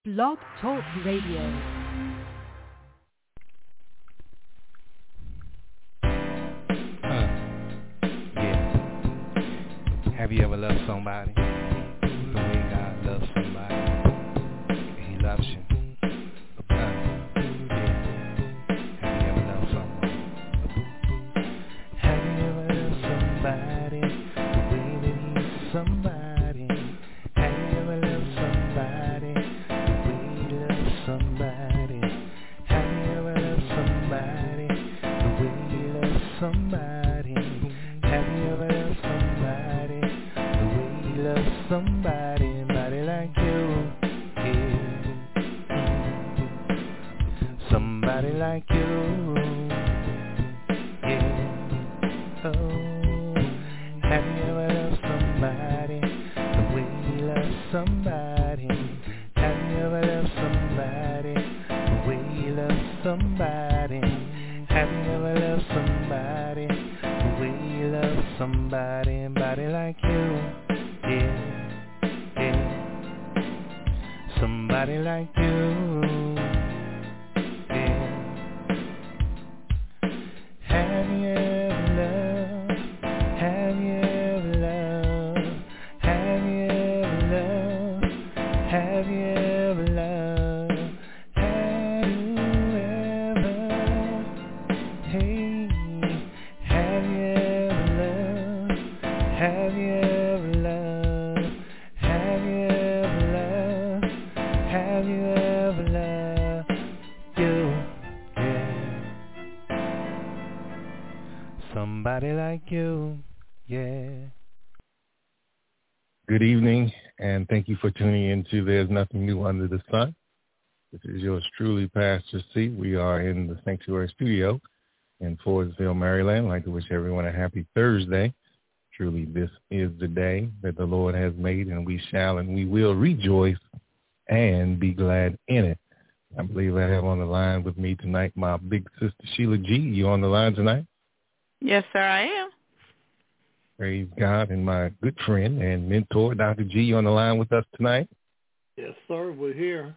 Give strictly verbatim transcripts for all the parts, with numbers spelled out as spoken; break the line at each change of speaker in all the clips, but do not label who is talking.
Blog Talk Radio.
Have you ever loved somebody the way God loves somebody? He loves you. Uh, yeah. Have you ever loved someone? Have you ever loved somebody the way that he loves somebody? Have you ever loved somebody the way he loves somebody? Have you ever loved somebody the way he loves somebody? Have you ever loved somebody the way he loves somebody, somebody like you, yeah. Somebody like you, yeah. Oh, have you ever loved somebody the way he loves somebody? Have you ever loved somebody the way he loves somebody? Have you ever loved somebody the way he loves somebody, somebody like you, yeah, yeah. Somebody like you, yeah. Have you ever loved? Have you ever loved? Have you ever loved? Have you ever loved? Have you ever? Hey, have you ever loved? Have you ever loved? Have you ever loved? Have you ever loved you? Yeah. Somebody like you, yeah. Good evening, and thank you for tuning in to There's Nothing New Under the Sun. This is yours truly, Pastor C. We are in the Sanctuary Studio in Fordsville, Maryland. I'd like to wish everyone a happy Thursday. Truly, this is the day that the Lord has made, and we shall and we will rejoice and be glad in it. I believe I have on the line with me tonight my big sister, Sheila G. You on the line tonight?
Yes, sir, I am.
Praise God. And my good friend and mentor, Doctor G, you on the line with us tonight?
Yes, sir, we're here.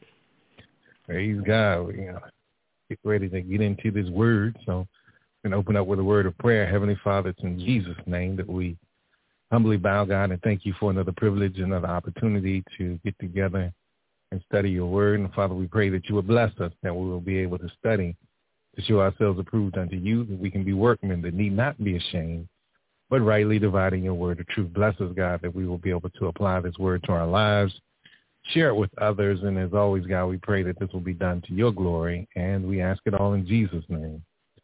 Praise God. We uh, get ready to get into this word. So we're going to open up with a word of prayer. Heavenly Father, it's in Jesus' name that we humbly bow, God, and thank you for another privilege, another opportunity to get together and study your word. And Father, we pray that you will bless us, that we will be able to study, to show ourselves approved unto you, that we can be workmen that need not be ashamed, but rightly dividing your word of truth. Bless us, God, that we will be able to apply this word to our lives, share it with others, and as always, God, we pray that this will be done to your glory, and we ask it all in Jesus' name.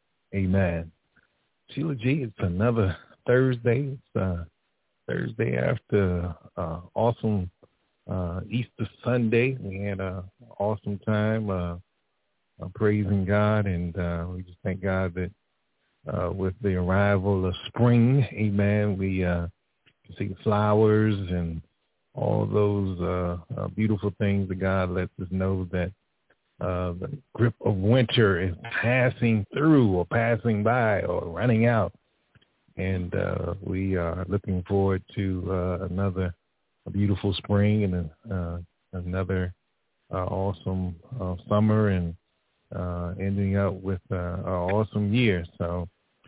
Amen. Sheila G, it's another Thursday. It's uh, Thursday after uh, awesome uh, Easter Sunday. We had an awesome time uh, uh, praising God, and uh, we just thank God that uh, with the arrival of spring, amen, we uh, see the flowers and all those uh, uh, beautiful things that God lets us know that uh, the grip of winter is passing through or passing by or running out. And uh, we are looking forward to uh, another a beautiful spring and uh, another uh, awesome uh, summer and uh, ending up with uh, an awesome year. So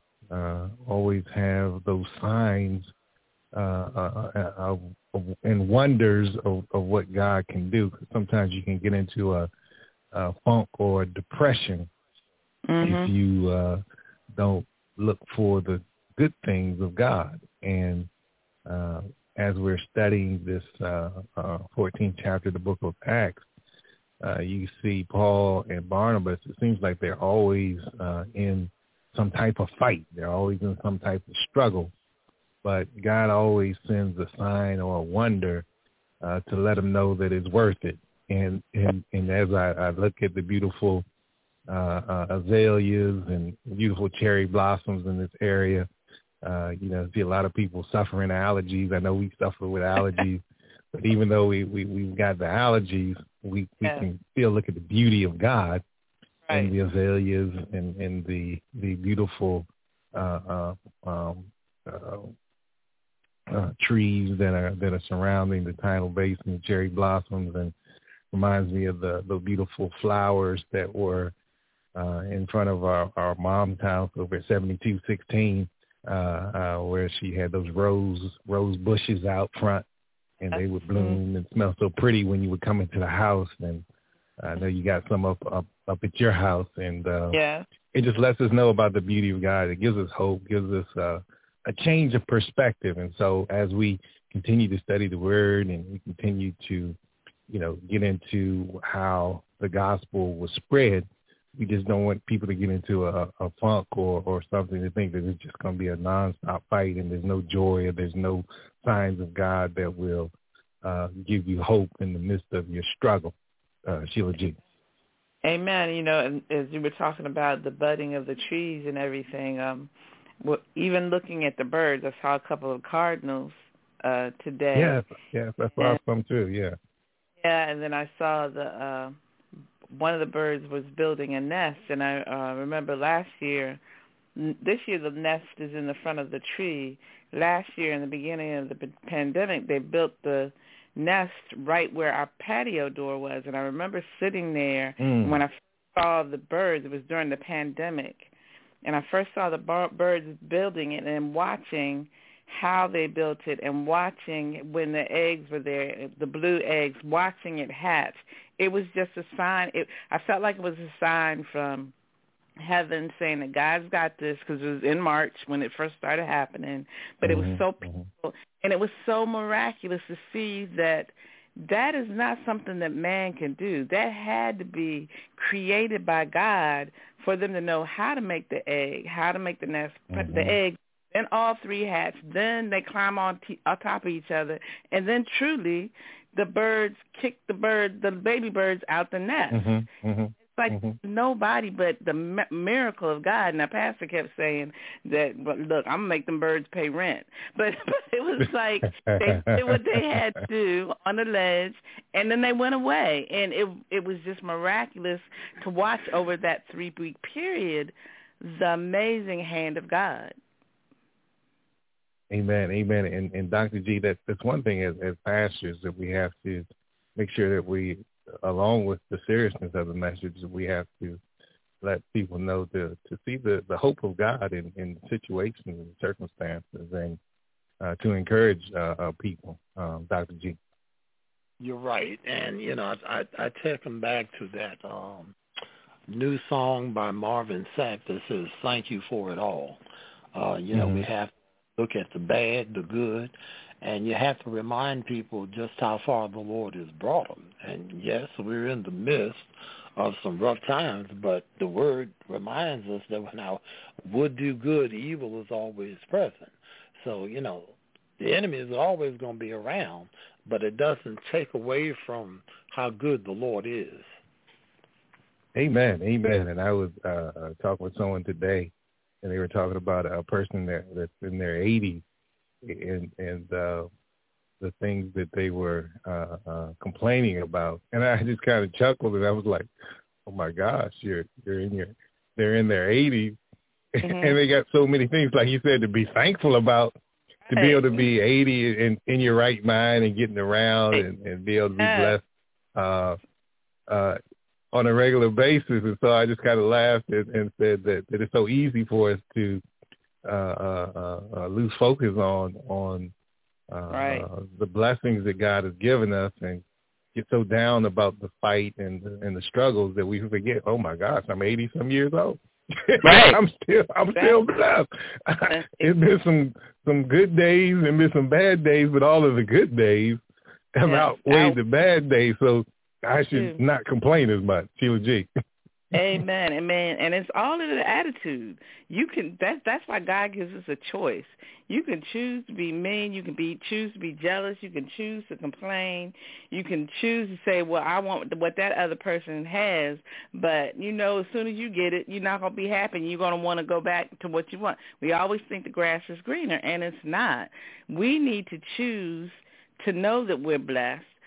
uh, always have those signs uh, uh, uh, uh, and wonders of, of what God can do. Sometimes you can get into a, a funk or a depression mm-hmm. if you uh, don't look for the good things of God. And uh, as we're studying this uh, uh, fourteenth chapter of the book of Acts, uh, you see Paul and Barnabas. It seems like they're always uh, in some type of fight. They're always in some type of struggle. But God always sends a sign or a wonder uh, to let them know that it's worth it. And and, and as I, I look at the beautiful uh, uh, azaleas and beautiful cherry blossoms in this area, uh, you know, see a lot of people suffering allergies. I know we suffer with allergies, but even though we, we, we've got the allergies, we, we yeah. can still look at the beauty of God right. and the azaleas and, and the the beautiful uh, uh, um, uh, uh, trees that are that are surrounding the tidal basin, the cherry blossoms, and reminds me of the, the beautiful flowers that were uh, in front of our, our mom's house over at seventy-two sixteen, uh, uh, where she had those rose rose bushes out front, and they would bloom and smell so pretty when you would come into the house. And I know you got some up up, up at your house, and uh,
yeah.
it just lets us know about the beauty of God. It gives us hope, gives us uh, a change of perspective. And so as we continue to study the Word and we continue to, you know, get into how the gospel was spread, we just don't want people to get into a, a funk or, or something to think that it's just going to be a nonstop fight and there's no joy or there's no signs of God that will uh, give you hope in the midst of your struggle. Uh, Sheila G.
Amen. You know, and as you were talking about the budding of the trees and everything, um, well, even looking at the birds, I saw a couple of cardinals uh, today.
Yes, yes, that's awesome too. Yeah.
Yeah, and then I saw the uh, one of the birds was building a nest, and I uh, remember last year. This year the nest is in the front of the tree. Last year, in the beginning of the p- pandemic, they built the nest right where our patio door was, and I remember sitting there
mm.
when I first saw the birds. It was during the pandemic, and I first saw the bar- birds building it and watching how they built it and watching when the eggs were there, the blue eggs, watching it hatch. It was just a sign. It, I felt like it was a sign from heaven saying that God's got this, because it was in March when it first started happening. But
mm-hmm,
it was so
mm-hmm.
peaceful, and it was so miraculous to see that that is not something that man can do. That had to be created by God for them to know how to make the egg, how to make the nest,
mm-hmm.
the egg. Then all three hatch. Then they climb on, t- on top of each other, and then truly, the birds kick the bird, the baby birds out the nest.
Mm-hmm, mm-hmm.
It's like mm-hmm. nobody but the mi- miracle of God. And our pastor kept saying that, but look, I'm gonna make them birds pay rent. But, but it was like they did what they had to do on the ledge, and then they went away. And it it was just miraculous to watch over that three week period the amazing hand of God.
Amen, amen. And, and Doctor G, that, that's one thing as, as pastors that we have to make sure that we, along with the seriousness of the message, we have to let people know to, to see the, the hope of God in, in situations and circumstances, and uh, to encourage uh, uh, people. Um, Doctor G.
You're right. And, you know, I, I, I take them back to that um, new song by Marvin Sapp that says, "Thank you for it all." Uh, you know, mm-hmm. we have look at the bad, the good, and you have to remind people just how far the Lord has brought them. And yes, we're in the midst of some rough times, but the Word reminds us that when our would do good, evil is always present. So, you know, the enemy is always going to be around, but it doesn't take away from how good the Lord is.
Amen, amen. And I was uh, talking with someone today, and they were talking about a person that, that's in their eighties, and, and uh, the things that they were uh, uh, complaining about. And I just kind of chuckled, and I was like, "Oh my gosh, you're you're in your they're in their eighties, mm-hmm. and they got so many things, like you said, to be thankful about, to be able to be eighty and in your right mind and getting around and, and be able to be blessed uh, uh, on a regular basis." And so I just kind of laughed and, and said that, that it's so easy for us to uh, uh, uh, lose focus on on uh,
right.
uh, the blessings that God has given us, and get so down about the fight and and the struggles that we forget, oh my gosh, I'm eighty some years old.
Right.
I'm still I'm still blessed. It's been some some good days and been some bad days, but all of the good days have yeah. outweighed the bad days. So I should not complain as much. Sheila G.
Amen, amen. And it's all in the attitude. You can that's that's why God gives us a choice. You can choose to be mean, you can be choose to be jealous, you can choose to complain, you can choose to say, well, I want what that other person has, but you know, as soon as you get it, you're not gonna be happy, you're gonna want to go back to what you want. We always think the grass is greener, and it's not. We need to choose to know that we're blessed.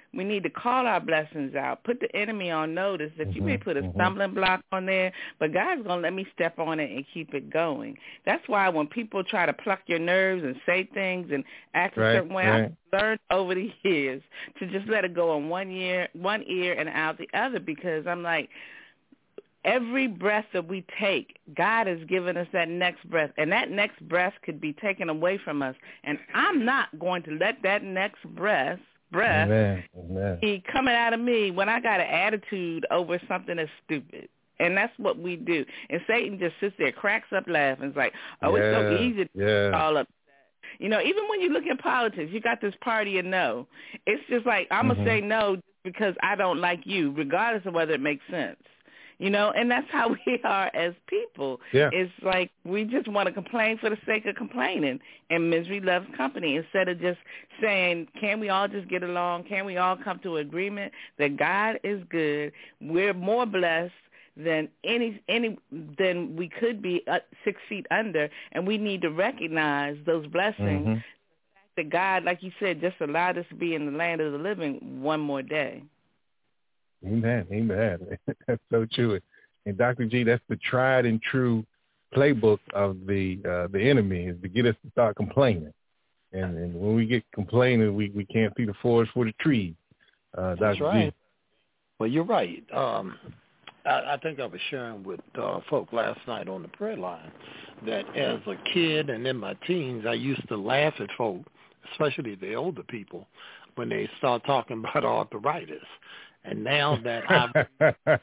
We need to call our blessings out, put the enemy on notice that mm-hmm, you may put a mm-hmm. stumbling block on there, but God's going to let me step on it and keep it going. That's why when people try to pluck your nerves and say things and act a
right,
certain way,
right.
I've learned over the years to just let it go in one ear, one ear and out the other, because I'm like, every breath that we take, God has given us that next breath, and that next breath could be taken away from us. And I'm not going to let that next breath breath
Amen. Amen.
be coming out of me when I got an attitude over something that's stupid. And that's what we do. And Satan just sits there, cracks up laughing. It's like, oh,
yeah,
it's so easy to
yeah.
all upset. You know, even when you look at politics, you got this party of no. It's just like, I'm
mm-hmm.
going to say no because I don't like you, regardless of whether it makes sense. You know, and that's how we are as people.
Yeah.
It's like we just want to complain for the sake of complaining, and misery loves company, instead of just saying, can we all just get along? Can we all come to an agreement that God is good? We're more blessed than any any than we could be uh, six feet under, and we need to recognize those blessings
mm-hmm.
that God, like you said, just allowed us to be in the land of the living one more day.
Amen. Amen. That's so true. And Doctor G, that's the tried and true playbook of the uh, the enemy, is to get us to start complaining. And, and when we get complaining, we, we can't see the forest for the trees. Uh,
that's
Doctor
right.
G.
Well, you're right. Um, I, I think I was sharing with uh, folk last night on the prayer line that as a kid and in my teens, I used to laugh at folk, especially the older people, when they start talking about arthritis. And now that I've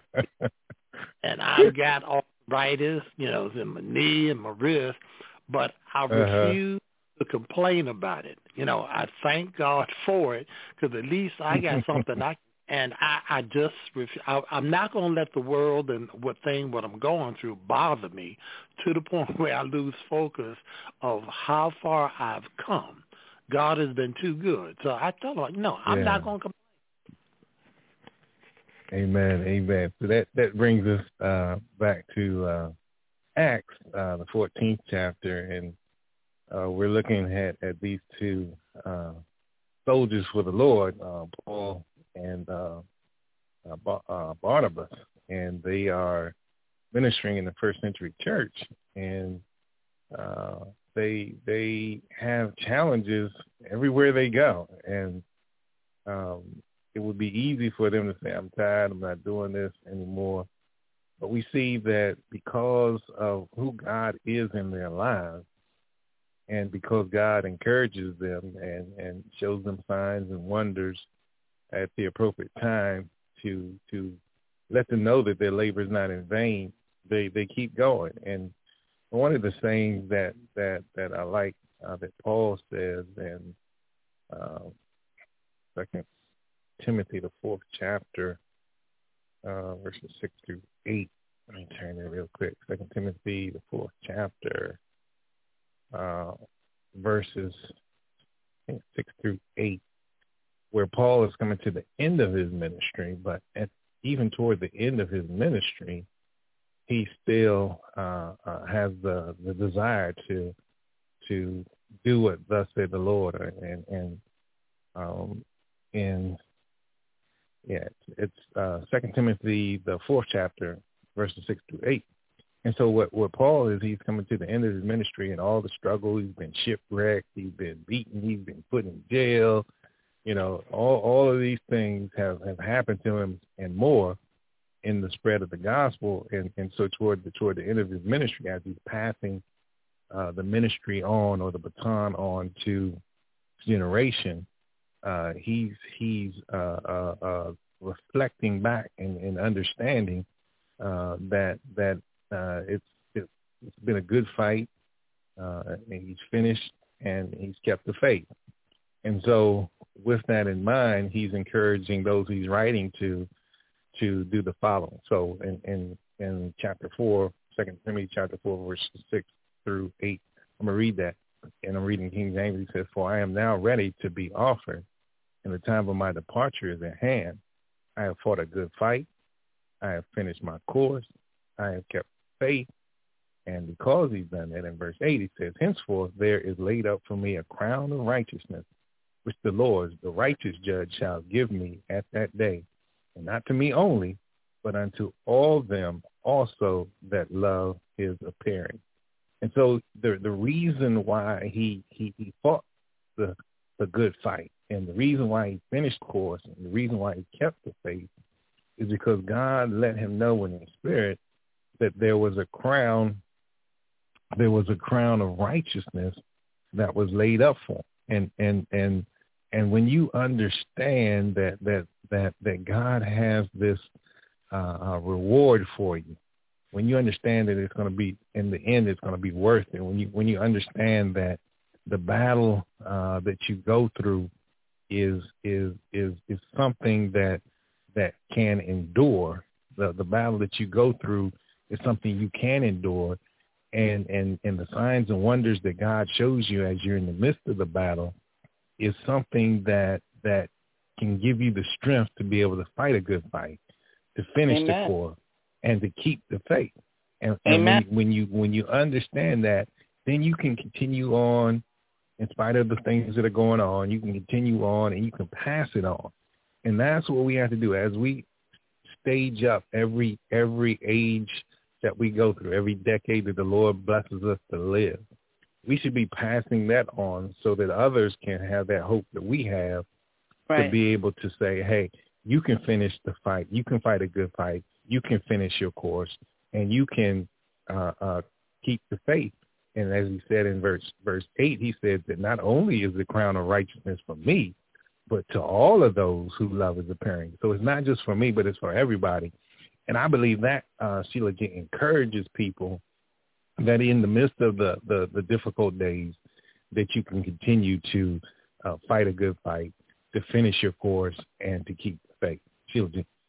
and I've got arthritis, you know, it's in my knee and my wrist, but I
uh-huh.
refuse to complain about it. You know, I thank God for it, because at least I got something I and I, I just I, I'm not going to let the world and what thing what I'm going through bother me to the point where I lose focus of how far I've come. God has been too good, so I told him, no, I'm
yeah.
not going to complain.
Amen, amen. So that, that brings us uh, back to uh, Acts, uh, the fourteenth chapter, and uh, we're looking at, at these two uh, soldiers for the Lord, uh, Paul and uh, uh, Bar- uh, Barnabas, and they are ministering in the first century church, and uh, they they have challenges everywhere they go, and um, it would be easy for them to say, I'm tired, I'm not doing this anymore. But we see that because of who God is in their lives, and because God encourages them and, and shows them signs and wonders at the appropriate time to to let them know that their labor is not in vain, they, they keep going. And one of the sayings that, that, that I like uh, that Paul says in uh, Second Timothy, the fourth chapter, uh, verses six through eight. Let me turn there real quick. Second Timothy, the fourth chapter, uh, verses I think six through eight, where Paul is coming to the end of his ministry, but at, even toward the end of his ministry, he still uh, uh, has the, the desire to to do what thus said the Lord, and and um, in Yeah, it's uh, Second Timothy, the fourth chapter, verses six through eight. And so what, what Paul is, he's coming to the end of his ministry and all the struggle. He's been shipwrecked. He's been beaten. He's been put in jail. You know, all all of these things have, have happened to him and more in the spread of the gospel. And, and so toward the, toward the end of his ministry, as he's passing uh, the ministry on, or the baton on to generation, Uh, he's he's uh, uh, uh, reflecting back and, and understanding uh, that that uh, it's it's been a good fight, uh, and he's finished and he's kept the faith. And so, with that in mind, he's encouraging those he's writing to to do the following. So, in in, in chapter four, Second Timothy chapter four, verses six through eight, I'm gonna read that, and I'm reading King James. He says, "For I am now ready to be offered, and the time of my departure is at hand. I have fought a good fight. I have finished my course. I have kept faith." And because he's done that, in verse eight, he says, "Henceforth there is laid up for me a crown of righteousness, which the Lord, the righteous judge, shall give me at that day, and not to me only, but unto all them also that love his appearing. And so the the reason why he, he, he fought the the good fight, and the reason why he finished the course, and the reason why he kept the faith, is because God let him know in the spirit that there was a crown, there was a crown of righteousness that was laid up for him. And and and and when you understand that that that that God has this uh, uh, reward for you, when you understand that it's going to be, in the end, it's going to be worth it. When you when you understand that the battle uh, that you go through is is is is something that that can endure. The the battle that you go through is something you can endure, and and and the signs and wonders that God shows you as you're in the midst of the battle is something that that can give you the strength to be able to fight a good fight, to finish Amen. the course, and to keep the faith. And, and when, when you when you understand that, then you can continue on in spite of the things that are going on. You can continue on, and you can pass it on. And that's what we have to do as we stage up every every age that we go through, every decade that the Lord blesses us to live. We should be passing that on so that others can have that hope that we have, right, to be able to say, hey, you can finish the fight. You can fight a good fight. You can finish your course, and you can uh, uh, keep the faith. And as he said in verse verse eight, he said that not only is the crown of righteousness for me, but to all of those who love his appearing. So it's not just for me, but it's for everybody. And I believe that, uh, Sheila, encourages people that in the midst of the, the, the difficult days, that you can continue to uh, fight a good fight, to finish your course, and to keep the faith. Sheila.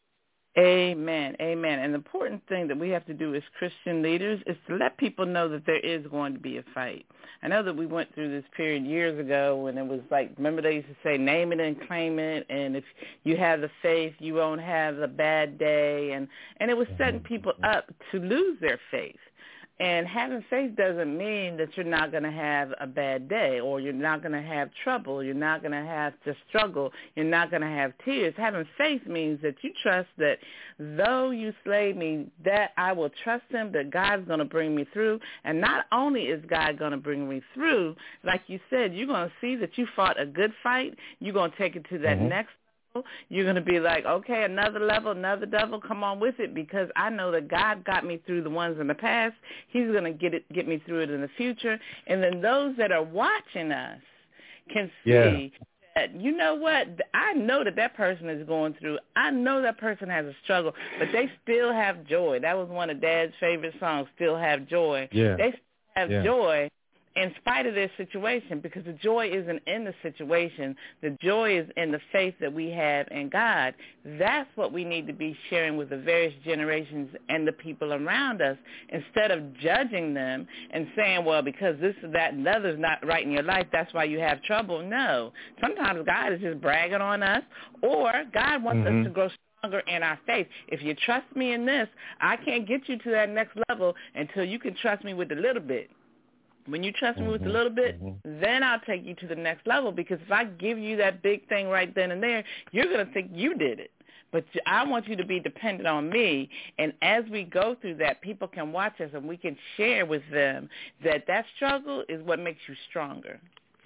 Amen. Amen. And the important thing that we have to do as Christian leaders is to let people know that there is going to be a fight. I know that we went through this period years ago when it was like, remember they used to say, name it and claim it, and if you have the faith, you won't have a bad day. And, and it was setting people up to lose their faith. And having faith doesn't mean that you're not going to have a bad day, or you're not going to have trouble, you're not going to have to struggle, you're not going to have tears. Having faith means that you trust that though you slay me, that I will trust him, that God's going to bring me through. And not only is God going to bring me through, like you said, you're going to see that you fought a good fight. You're going to take it to that mm-hmm. next You're going to be like, okay, another level, another level, come on with it, because I know that God got me through the ones in the past. He's going to get it, get me through it in the future. And then those that are watching us can see yeah. that, you know what, I know that that person is going through. I know that person has a struggle, but they still have joy. That was one of Dad's favorite songs, Still Have Joy.
Yeah.
They still have
yeah.
joy in spite of their situation, because the joy isn't in the situation. The joy is in the faith that we have in God. That's what we need to be sharing with the various generations and the people around us, instead of judging them and saying, well, because this, that, and the other's not right in your life, that's why you have trouble. No. Sometimes God is just bragging on us, or God wants mm-hmm. us to grow stronger in our faith. If you trust me in this, I can't get you to that next level until you can trust me with a little bit. When you trust me
mm-hmm,
with a little bit,
mm-hmm.
then I'll take you to the next level, because if I give you that big thing right then and there, you're going to think you did it. But I want you to be dependent on me, and as we go through that, people can watch us, and we can share with them that that struggle is what makes you stronger.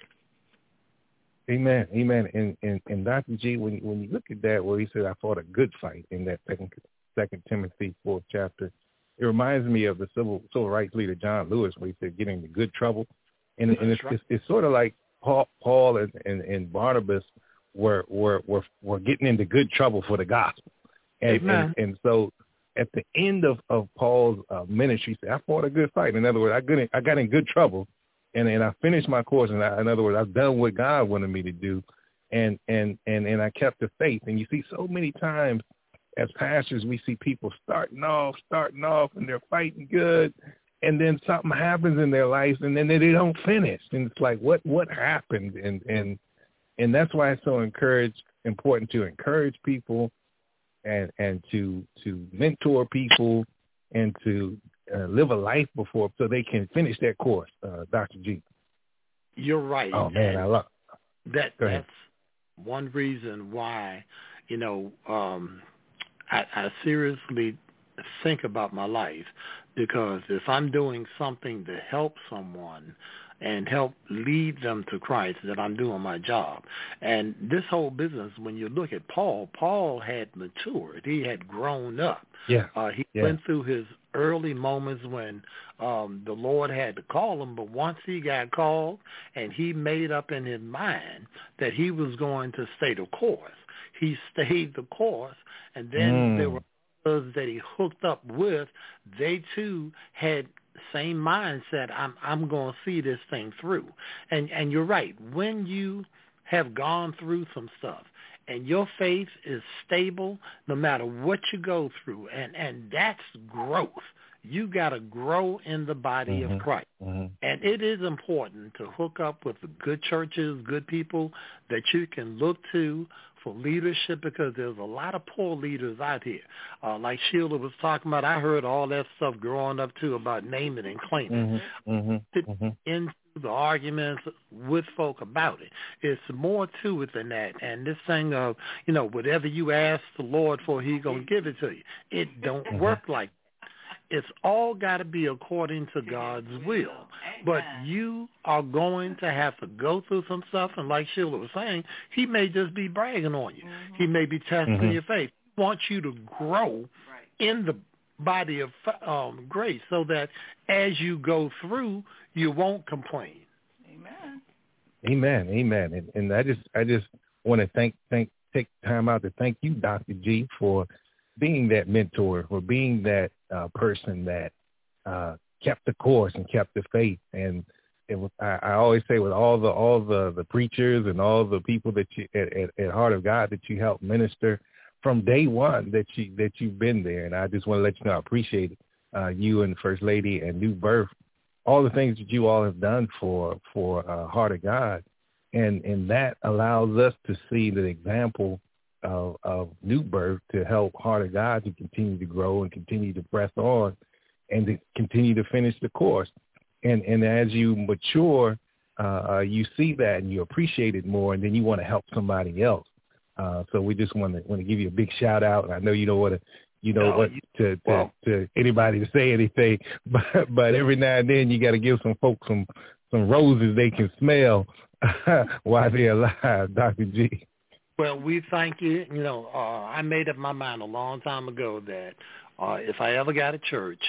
Amen, amen. And, and, and Doctor G, when you, when you look at that, where he said, I fought a good fight in that second, second Timothy fourth chapter, it reminds me of the civil civil rights leader John Lewis, where he said, "Getting into good trouble," and, and it's, right. it's it's sort of like Paul, Paul and, and, and Barnabas were, were were were getting into good trouble for the gospel, and and, and so at the end of, of Paul's uh, ministry, he said, "I fought a good fight." In other words, I got in, I got in good trouble, and and I finished my course. And I, in other words, I've done what God wanted me to do, and and and and I kept the faith. And you see, so many times as pastors, we see people starting off, starting off, and they're fighting good, and then something happens in their lives, and then they don't finish. And it's like, what what happened? And and and that's why it's so encourage important to encourage people, and and to to mentor people, and to uh, live a life before, so they can finish their course. Uh, Doctor G.
You're right.
Oh man,
and,
I love.
that that's one reason why, you know, um, I, I seriously think about my life, because if I'm doing something to help someone and help lead them to Christ, that I'm doing my job. And this whole business, when you look at Paul, Paul had matured. He had grown up.
Yeah.
Uh, he
yeah.
went through his early moments when um, the Lord had to call him, but once he got called and he made up in his mind that he was going to stay the course, he stayed the course, and then
mm.
there were others that he hooked up with. They, too, had same mindset. I'm I'm going to see this thing through. And and you're right. When you have gone through some stuff and your faith is stable, no matter what you go through, and and that's growth. You got to grow in the body
mm-hmm.
of Christ.
Mm-hmm.
And it is important to hook up with good churches, good people that you can look to for leadership, because there's a lot of poor leaders out here. Uh, like Sheila was talking about, I heard all that stuff growing up, too, about naming and claiming.
Mm-hmm. Mm-hmm. Mm-hmm.
Into the arguments with folk about it. It's more to it than that. And this thing of, you know, whatever you ask the Lord for, He going to give it to you. It don't
mm-hmm.
work like that. It's all got to be according to God's will. But you are going to have to go through some stuff. And like Sheila was saying, He may just be bragging on you. Mm-hmm. He may be testing mm-hmm. your faith. He wants you to grow right. in the body of um, grace, so that as you go through, you won't complain.
Amen.
Amen. Amen. And, and I just I just want to thank thank take time out to thank you, Doctor G, for being that mentor, for being that uh, person that uh, kept the course and kept the faith. And it was, I, I always say, with all the all the, the preachers and all the people that you at, at, at Heart of God that you helped minister from day one, that you that you've been there. And I just want to let you know I appreciate it. Uh, you and First Lady and New Birth, all the things that you all have done for for uh, Heart of God, and and that allows us to see the example Of, of New Birth to help Heart of God to continue to grow and continue to press on and to continue to finish the course. And and as you mature, uh, you see that and you appreciate it more, and then you want to help somebody else. Uh, so we just want to want to give you a big shout out. And I know you don't want to, you know,
no,
what to, to, well, to anybody to say anything, but but every now and then you got to give some folks some some roses they can smell while they're alive, Doctor G.
Well, we thank you. You know, uh, I made up my mind a long time ago that uh, if I ever got a church,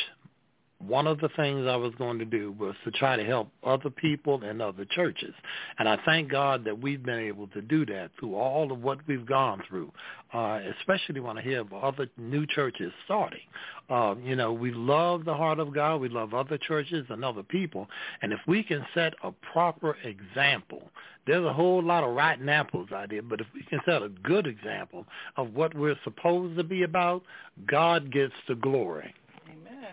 one of the things I was going to do was to try to help other people and other churches. And I thank God that we've been able to do that through all of what we've gone through, uh, especially when I hear of other new churches starting. Uh, you know, we love the Heart of God. We love other churches and other people. And if we can set a proper example, there's a whole lot of rotten apples out there, but if we can set a good example of what we're supposed to be about, God gets the glory.
Amen.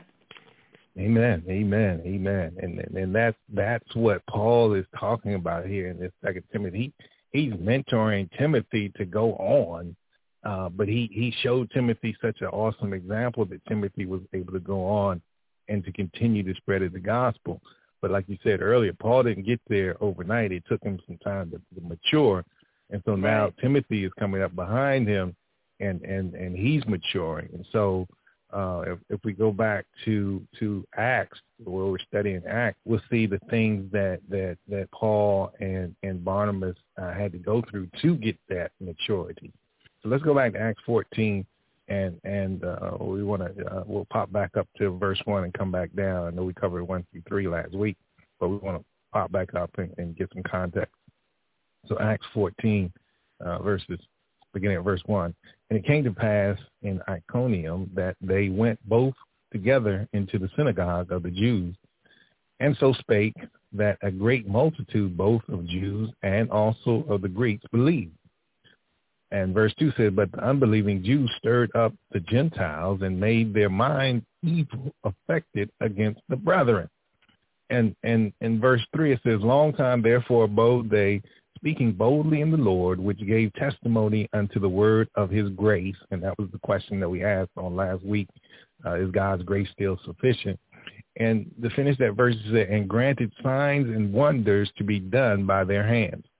Amen, amen, amen, and and, and that's that's what Paul is talking about here in this Second Timothy. He, he's mentoring Timothy to go on, uh, but he, he showed Timothy such an awesome example that Timothy was able to go on and to continue to spread the gospel. But like you said earlier, Paul didn't get there overnight. It took him some time to, to mature, and so now right. Timothy is coming up behind him, and and and he's maturing, and so. Uh, if, if we go back to to Acts, where we're studying Acts, we'll see the things that that, that Paul and, and Barnabas uh, had to go through to get that maturity. So let's go back to Acts fourteen, and and uh, we want to uh, we'll pop back up to verse one and come back down. I know we covered one through three last week, but we want to pop back up and, and get some context. So Acts fourteen, uh, verses. Beginning at verse one, and it came to pass in Iconium that they went both together into the synagogue of the Jews, and so spake that a great multitude both of Jews and also of the Greeks believed. And verse two said, but the unbelieving Jews stirred up the Gentiles and made their mind evil affected against the brethren. And and in verse three it says, long time therefore abode they, speaking boldly in the Lord, which gave testimony unto the word of his grace. And that was the question that we asked on last week. Uh, is God's grace still sufficient? And to finish that verse, it said, and granted signs and wonders to be done by their hands.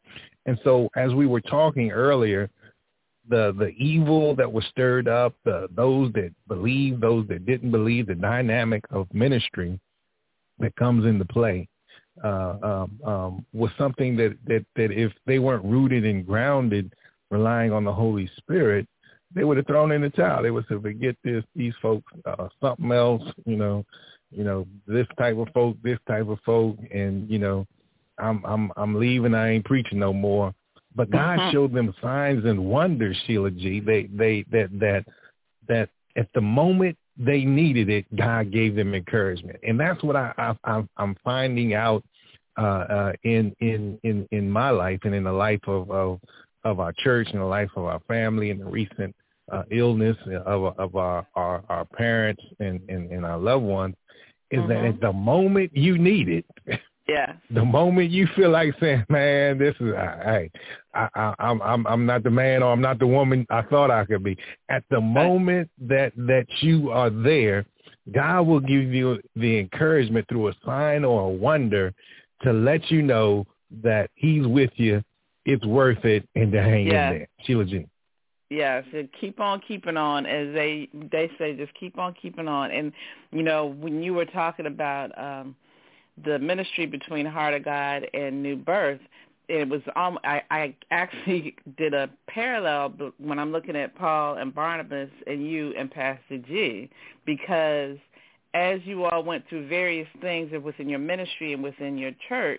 And so as we were talking earlier, the the evil that was stirred up, the those that believed, those that didn't believe, the dynamic of ministry that comes into play uh, um, um, was something that, that, that if they weren't rooted and grounded, relying on the Holy Spirit, they would have thrown in the towel. They would say, forget this, these folks, uh, something else, you know, you know, this type of folk, this type of folk, and, you know, I'm I'm I'm leaving, I ain't preaching no more. But God mm-hmm. showed them signs and wonders, Sheila G. They they that that that at the moment they needed it, God gave them encouragement, and that's what I, I I'm finding out uh, uh, in in in in my life and in the life of, of of our church and the life of our family and the recent uh, illness of of our our, our parents and, and, and our loved ones is mm-hmm. that at the moment you need it.
Yeah.
The moment you feel like saying, "Man, this is I, I, I, I'm, I'm, I'm not the man, or I'm not the woman I thought I could be." At the moment that that you are there, God will give you the encouragement through a sign or a wonder to let you know that He's with you. It's worth it, and to hang
yeah.
in there. Sheila G.
Yeah, so keep on keeping on, as they they say, just keep on keeping on. And you know, when you were talking about um, the ministry between Heart of God and New Birth, it was um, I, I actually did a parallel when I'm looking at Paul and Barnabas and you and Pastor G, because as you all went through various things within your ministry and within your church,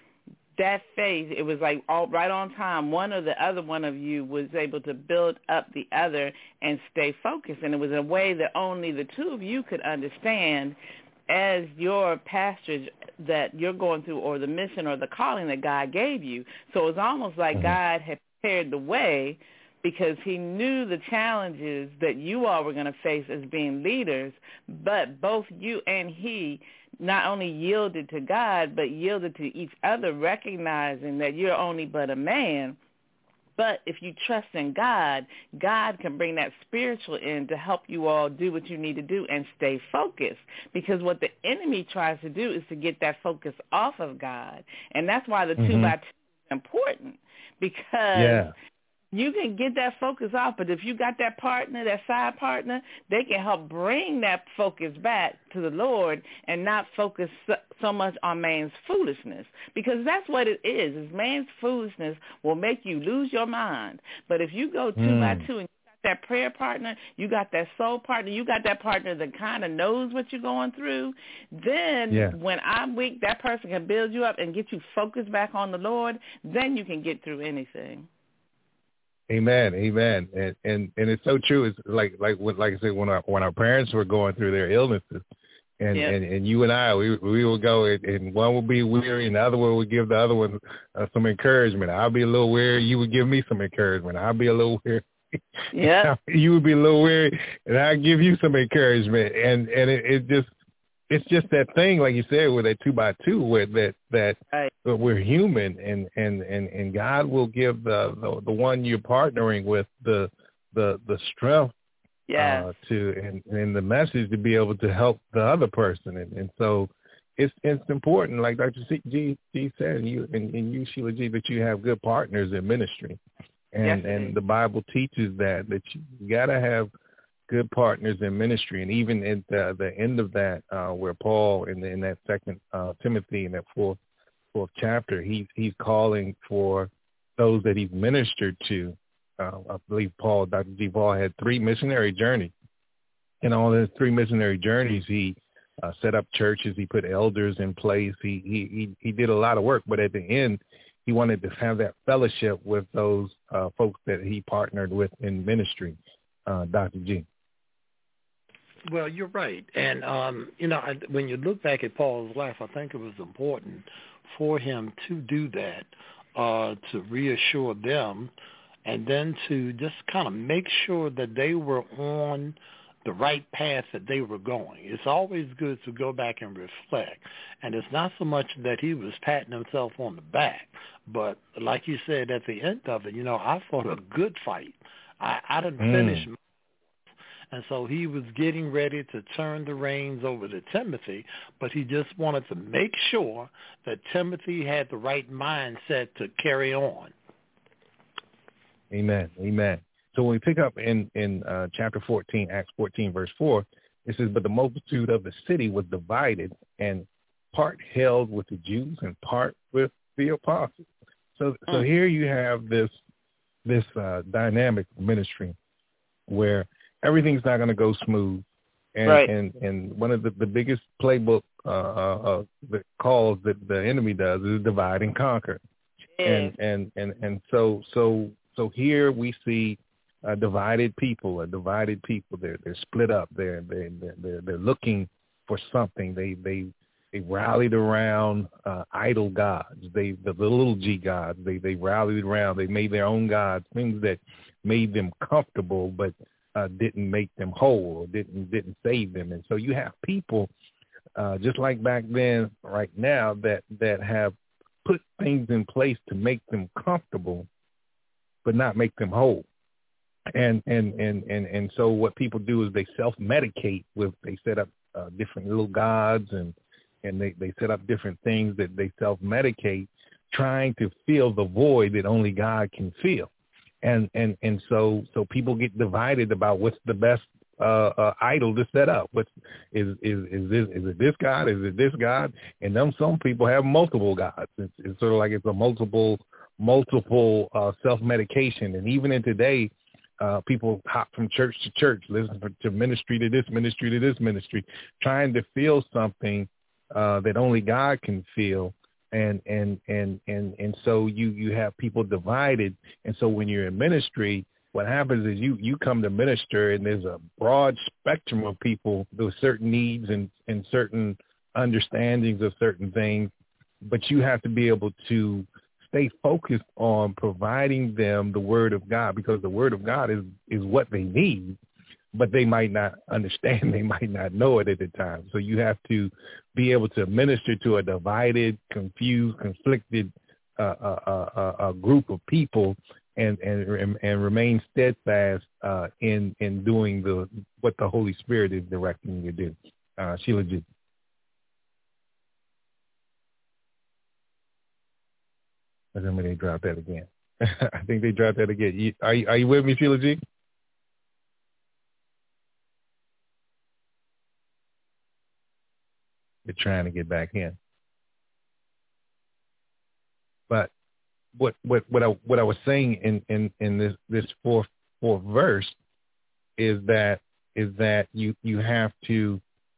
that faith, it was like all right on time. One or the other one of you was able to build up the other and stay focused. And it was a way that only the two of you could understand as your pastors that you're going through, or the mission or the calling that God gave you. So it was almost like mm-hmm. God had prepared the way, because He knew the challenges that you all were going to face as being leaders, but both you and He not only yielded to God, but yielded to each other, recognizing that you're only but a man. But if you trust in God, God can bring that spiritual in to help you all do what you need to do and stay focused. Because what the enemy tries to do is to get that focus off of God. And that's why the mm-hmm. two by two is important, because
yeah.
you can get that focus off, but if you got that partner, that side partner, they can help bring that focus back to the Lord and not focus so, so much on man's foolishness, because that's what it is. Is man's foolishness will make you lose your mind. But if you go two mm. by two and you got that prayer partner, you got that soul partner, you got that partner that kind of knows what you're going through, then yeah. when I'm weak, that person can build you up and get you focused back on the Lord. Then you can get through anything.
Amen, amen, and and and it's so true. It's like like like I said, when our when our parents were going through their illnesses, and yeah. and, and you and I, we we would go and, and one would be weary, and the other one would give the other one uh, some encouragement. I'll be a little weary, you would give me some encouragement. I'll be a little weary,
yeah,
you would be a little weary, and I'll give you some encouragement. And and it, it just it's just that thing, like you said, with that two by two, where that that
right.
but we're human, and, and, and, and God will give the, the the one you're partnering with the the the strength
yes.
uh, to and, and the message to be able to help the other person, and, and so it's it's important, like Doctor G, G said, and you and, and you Sheila G, that you have good partners in ministry, and
yes,
and the Bible teaches that that you gotta have good partners in ministry. And even at the, the end of that, uh, where Paul in, the, in that second uh, Timothy in that fourth fourth chapter, he's he's calling for those that he's ministered to. Uh, I believe Paul, Doctor G. Paul had three missionary journeys. In all his three missionary journeys, he uh, set up churches. He put elders in place. He, he he he did a lot of work. But at the end, he wanted to have that fellowship with those uh, folks that he partnered with in ministry. Uh, Doctor G.
Well, you're right. And, um, you know, I, when you look back at Paul's life, I think it was important for him to do that, uh, to reassure them, and then to just kind of make sure that they were on the right path that they were going. It's always good to go back and reflect. And it's not so much that he was patting himself on the back, but like you said at the end of it, you know, I fought a good fight. I, I didn't mm. finish. And so he was getting ready to turn the reins over to Timothy, but he just wanted to make sure that Timothy had the right mindset to carry on.
Amen. Amen. So when we pick up in, in uh, chapter fourteen, Acts fourteen, verse four, it says, but the multitude of the city was divided, and part held with the Jews and part with the apostles. So so
mm.
here you have this this uh, dynamic ministry where everything's not going to go smooth. And,
right.
and and one of the, the biggest playbook uh, uh, the calls that the enemy does is divide and conquer.
Yeah.
And, and, and, and so so so here we see a divided people, a divided people. They're they're split up. They're they they're they're looking for something. They they they rallied around uh, idol gods. They the, the little g gods. They they rallied around. They made their own gods, things that made them comfortable, but uh, didn't make them whole, or didn't didn't save them. And so you have people uh, just like back then, right now, that that have put things in place to make them comfortable, but not make them whole. And and, and, and, and so what people do is they self-medicate with, they set up uh, different little gods, and, and they, they set up different things that they self-medicate, trying to fill the void that only God can fill. And and, and so so people get divided about what's the best uh, uh, idol to set up. What's is is is this is it this God? Is it this God? And then some people have multiple gods. It's, it's sort of like it's a multiple multiple uh, self-medication. And even in today, uh, people hop from church to church, listen for, to ministry to this ministry to this ministry, trying to feel something uh, that only God can feel. And and and and and so you you have people divided. And so when you're in ministry, what happens is you you come to minister, and there's a broad spectrum of people with certain needs and, and certain understandings of certain things, but you have to be able to stay focused on providing them the word of God, because the word of God is, is what they need, but they might not understand. They might not know it at the time. So you have to be able to minister to a divided, confused, conflicted uh, uh, uh, uh, group of people, and and and remain steadfast uh, in in doing the what the Holy Spirit is directing you to do. Uh, Sheila G. I think they dropped that again. I think they dropped that again. You, are you, are you with me, Sheila G? You're trying to get back in, but what what what I what I was saying in, in, in this this fourth fourth verse is that is that you you have to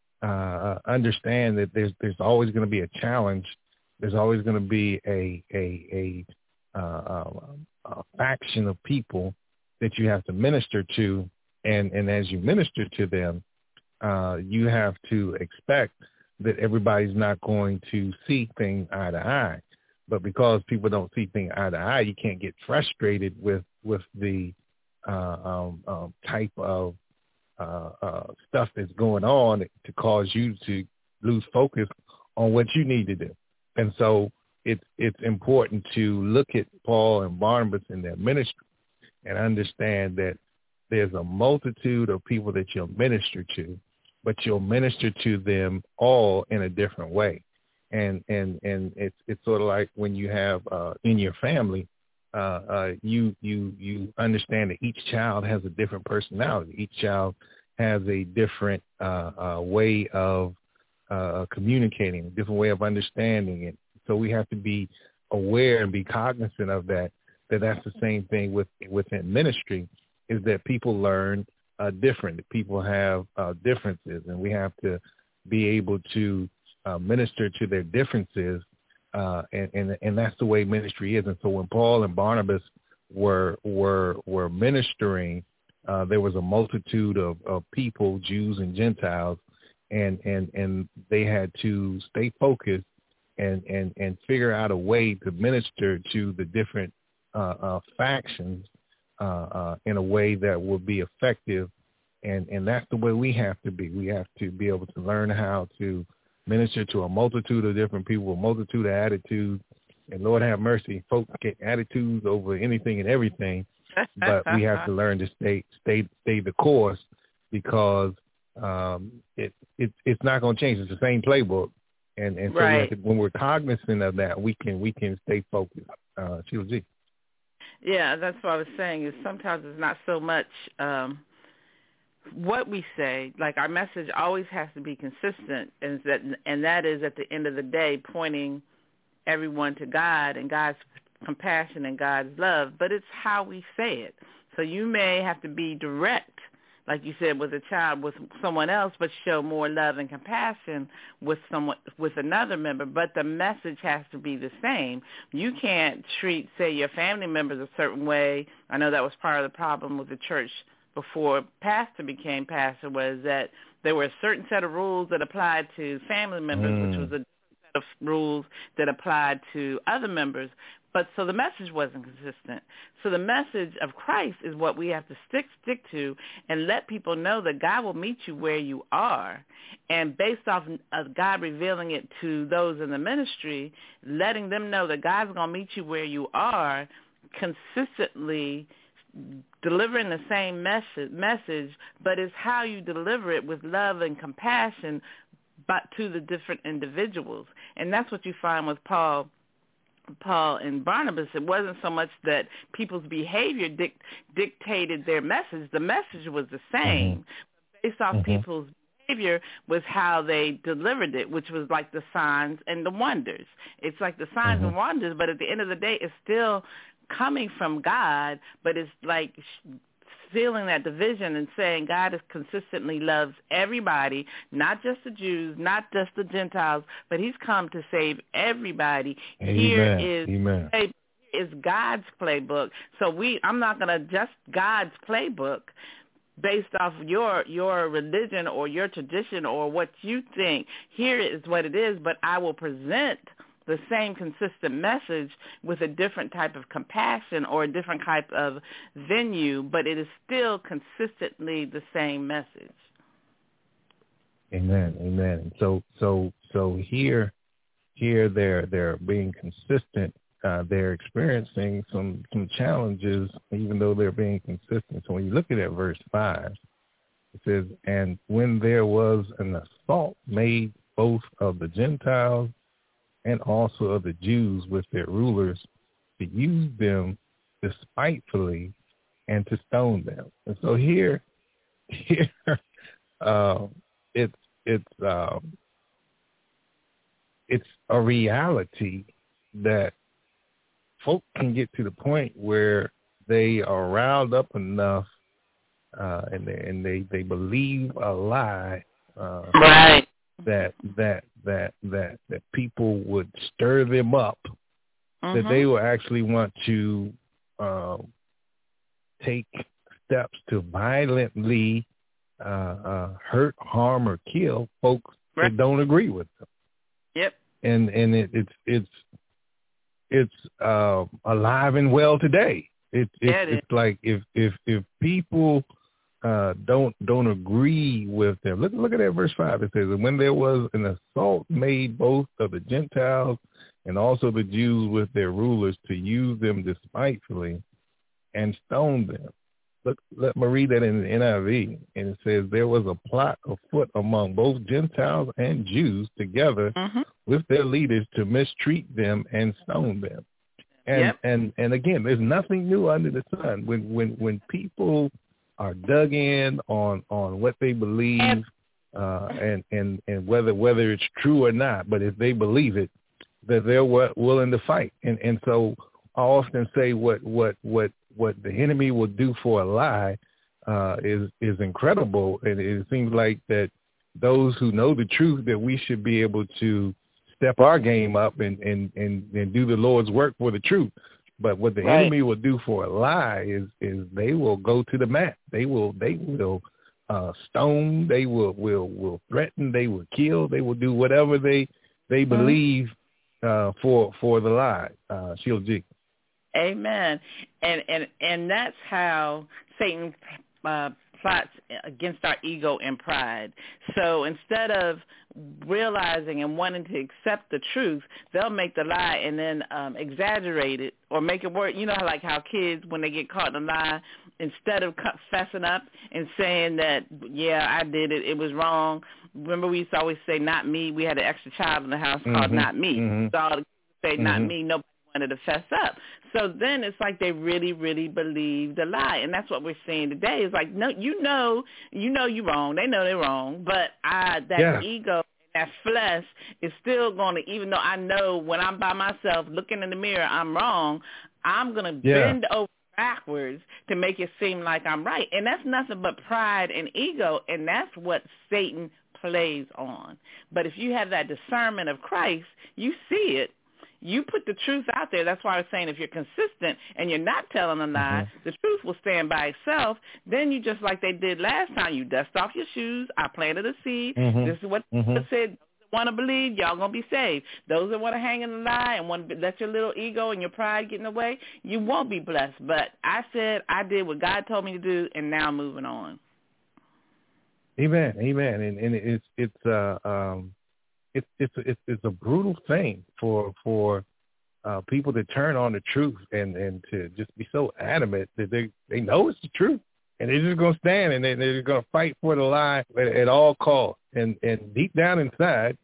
uh, understand that there's there's always going to be a challenge. There's always going to be a a a, uh, a faction of people that you have to minister to, and, and as you minister to them, uh, you have to expect that everybody's not going to see things eye to eye. But because people don't see things eye to eye, you can't get frustrated with with the uh, um, um, type of uh, uh, stuff that's going on to cause you to lose focus on what you need to do. And so it's it's important to look at Paul and Barnabas in their ministry and understand that there's a multitude of people that you'll minister to, but you'll minister to them all in a different way. And and and it's it's sort of like when you have uh, in your family, uh, uh, you you you understand that each child has a different personality. Each child has a different uh, uh, way of uh, communicating, a different way of understanding it. So we have to be aware and be cognizant of that. That that's the same thing with within ministry, is that people learn uh, different. People have uh, differences, and we have to be able to Uh, minister to their differences, uh, and, and and that's the way ministry is. And so when Paul and Barnabas were were were ministering, uh, there was a multitude of, of people, Jews and Gentiles, and, and and they had to stay focused and, and, and figure out a way to minister to the different uh, uh, factions uh, uh, in a way that would be effective. And, and that's the way we have to be. We have to be able to learn how to minister to a multitude of different people, a multitude of attitudes. And Lord have mercy, folks get attitudes over anything and everything. But we have to learn to stay stay stay the course, because um, it, it it's not going to change. It's the same playbook, and and so
right.
we have to, when we're cognizant of that, we can we can stay focused. Uh, Sheila G.
Yeah, that's what I was saying. Is sometimes it's not so much um, what we say. Like our message always has to be consistent, and that and that is at the end of the day pointing everyone to God and God's compassion and God's love. But it's how we say it. So you may have to be direct, like you said, with a child, with someone else, but show more love and compassion with someone, with another member. But the message has to be the same. You can't treat, say, your family members a certain way. I know that was part of the problem with the church before pastor became pastor, was that there were a certain set of rules that applied to family members, mm. which was a different set of rules that applied to other members. But so the message wasn't consistent. So the message of Christ is what we have to stick stick to and let people know that God will meet you where you are. And based off of God revealing it to those in the ministry, letting them know that God's going to meet you where you are, consistently delivering the same message, message, but it's how you deliver it with love and compassion, but to the different individuals. And that's what you find with Paul Paul and Barnabas. It wasn't so much that people's behavior dic- dictated their message. The message was the same. Mm-hmm. Based off mm-hmm. people's behavior was how they delivered it, which was like the signs and the wonders. It's like the signs mm-hmm. and wonders, but at the end of the day, it's still coming from God, but it's like feeling that division and saying God is consistently loves everybody, not just the Jews, not just the Gentiles, but he's come to save everybody.
Amen.
Here is
Amen.
Here is God's playbook. So we, I'm not going to adjust God's playbook based off your your religion or your tradition or what you think. Here is what it is, but I will present the same consistent message with a different type of compassion or a different type of venue, but it is still consistently the same message.
Amen. Amen. So, so, so here, here they're they're being consistent. Uh, they're experiencing some some challenges, even though they're being consistent. So when you look at that verse five, it says, "And when there was an assault made both of the Gentiles and also of the Jews with their rulers, to use them despitefully and to stone them." And so here, here, uh, it's it's um, it's a reality that folk can get to the point where they are riled up enough, uh, and they and they, they believe a lie, uh,
right?
That that that that that people would stir them up, mm-hmm. that they will actually want to uh, take steps to violently uh, uh, hurt, harm, or kill folks right. that don't agree with them.
Yep.
And and it, it's it's it's uh, alive and well today. It, it,
yeah, it
it's like if if if people Uh, don't don't agree with them. Look look at that verse five. It says, "And when there was an assault made both of the Gentiles and also the Jews with their rulers, to use them despitefully and stone them." Look, let me read that in the N I V, and it says, "There was a plot afoot among both Gentiles and Jews together mm-hmm. with their leaders to mistreat them and stone them." And
yep.
and and again, there's nothing new under the sun. When when when people are dug in on, on what they believe, uh, and, and, and whether whether it's true or not, but if they believe it, that they're w- willing to fight. And and so I often say what what what, what the enemy will do for a lie uh, is is incredible, and it seems like that those who know the truth, that we should be able to step our game up and, and, and, and do the Lord's work for the truth. But what the right. enemy will do for a lie is is they will go to the mat. They will they will uh, stone. They will, will will threaten. They will kill. They will do whatever they they mm-hmm. believe uh, for for the lie. Uh, Sheila G.
Amen. And and and that's how Satan uh, plots against our ego and pride. So instead of realizing and wanting to accept the truth, they'll make the lie and then um, exaggerate it or make it work. You know, like how kids, when they get caught in a lie, instead of fessing up and saying that, yeah, I did it, it was wrong. Remember, we used to always say, not me. We had an extra child in the house mm-hmm. called Not Me.
Mm-hmm.
So all the kids say, not
mm-hmm.
me. Nobody wanted to fess up. So then it's like they really, really believe the lie, and that's what we're seeing today. It's like, no, you know, you know you're wrong. They know they're wrong, but I, that
yeah.
ego, that flesh is still going to, even though I know when I'm by myself looking in the mirror, I'm wrong, I'm going to
yeah.
bend over backwards to make it seem like I'm right. And that's nothing but pride and ego, and that's what Satan plays on. But if you have that discernment of Christ, you see it. You put the truth out there. That's why I was saying if you're consistent and you're not telling a lie, mm-hmm. the truth will stand by itself. Then you just like they did last time, you dust off your shoes. I planted a seed. Mm-hmm. This is what mm-hmm. God said. Those that want to believe, y'all going to be saved. Those that want to hang in the lie and want to let your little ego and your pride get in the way, you won't be blessed. But I said I did what God told me to do, and now I'm moving on.
Amen. Amen. And, and it's, it's, uh, um, It's it's it's it's a brutal thing for for uh, people to turn on the truth and, and to just be so adamant that they, they know it's the truth and they're just gonna stand and they, they're gonna fight for the lie at, at all costs. And and deep down inside,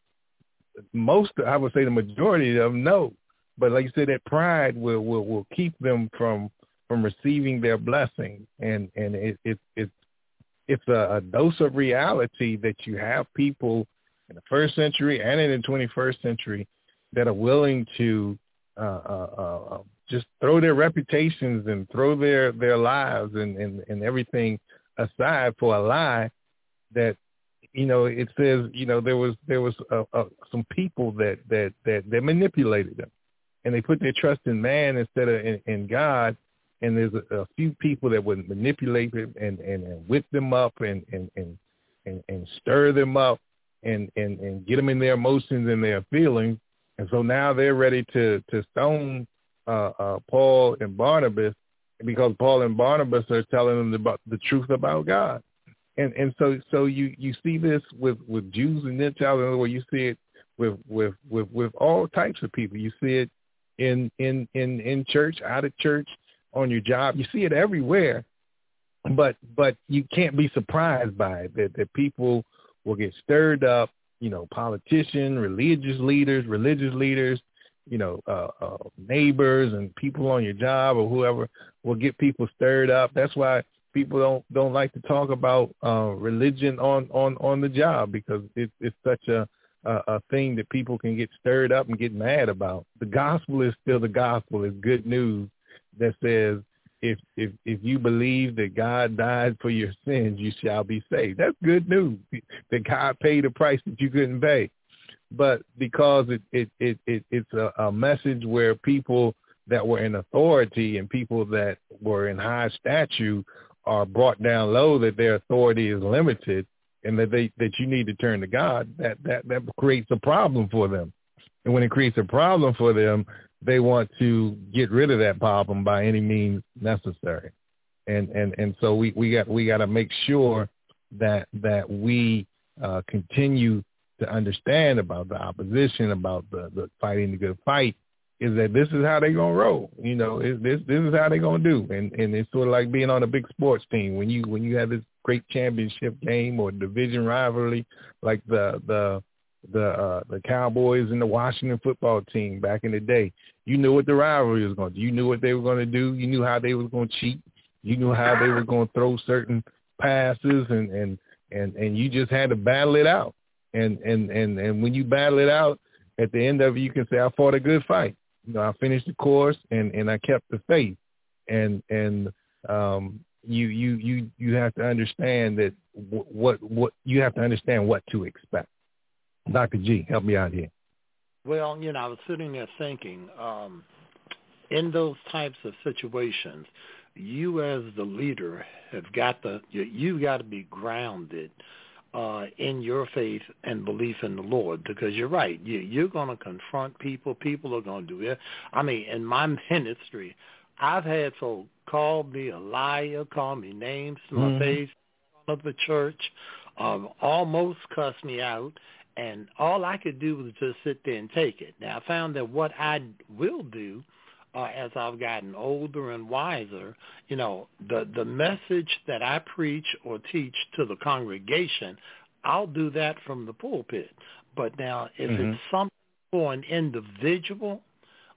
most I would say the majority of them know, but like you said, that pride will will, will keep them from from receiving their blessing. And and it, it it's it's a, a dose of reality that you have people in the first century and in the twenty-first century that are willing to uh, uh, uh, just throw their reputations and throw their, their lives and, and, and everything aside for a lie that, you know, it says, you know, there was there was uh, uh, some people that, that, that, that manipulated them and they put their trust in man instead of in, in God. And there's a, a few people that would manipulate them and, and, and whip them up and, and, and, and, and stir them up. And, and, and get them in their emotions and their feelings. And so now they're ready to, to stone uh, uh, Paul and Barnabas because Paul and Barnabas are telling them about the truth about God. And and so so you, you see this with, with Jews and Gentiles, in other words, you see it with, with, with, with all types of people. You see it in, in, in, in church, out of church, on your job. You see it everywhere. But but you can't be surprised by it, that, that people will get stirred up, you know, politicians, religious leaders, religious leaders, you know, uh, uh, neighbors and people on your job or whoever will get people stirred up. That's why people don't, don't like to talk about uh, religion on, on, on the job because it, it's such a, a, a thing that people can get stirred up and get mad about. The gospel is still the gospel. It's good news that says, If, if if you believe that God died for your sins, you shall be saved. That's good news, that God paid a price that you couldn't pay. But because it, it, it, it it's a, a message where people that were in authority and people that were in high stature are brought down low, that their authority is limited and that they that you need to turn to God, that, that, that creates a problem for them. And when it creates a problem for them, they want to get rid of that problem by any means necessary. And and, and so we, we got we got to make sure that that we uh, continue to understand about the opposition, about the, the fighting the good fight, is that this is how they're going to roll. You know, it's, this this is how they're going to do. And and it's sort of like being on a big sports team. When you when you have this great championship game or division rivalry, like the the the uh, the Cowboys and the Washington football team back in the day, you knew what the rivalry was going to do. You knew what they were going to do. You knew how they were going to cheat. You knew how they were going to throw certain passes, and, and, and, and you just had to battle it out. And, and, and, and when you battle it out, at the end of it, you can say, I fought a good fight. You know, I finished the course and, and I kept the faith. And, and um, you, you, you, you have to understand that w- what, what you have to understand what to expect. Doctor G, help me out here.
Well, you know, I was sitting there thinking, um, in those types of situations, you as the leader have got to, you, you got to be grounded uh, in your faith and belief in the Lord, because you're right. You, you're going to confront people. People are going to do it. I mean, in my ministry, I've had folks call me a liar, call me names to my mm-hmm. face in front of the church, um, almost cuss me out. And all I could do was just sit there and take it. Now, I found that what I will do uh, as I've gotten older and wiser, you know, the, the message that I preach or teach to the congregation, I'll do that from the pulpit. But now, if mm-hmm. it's something for an individual,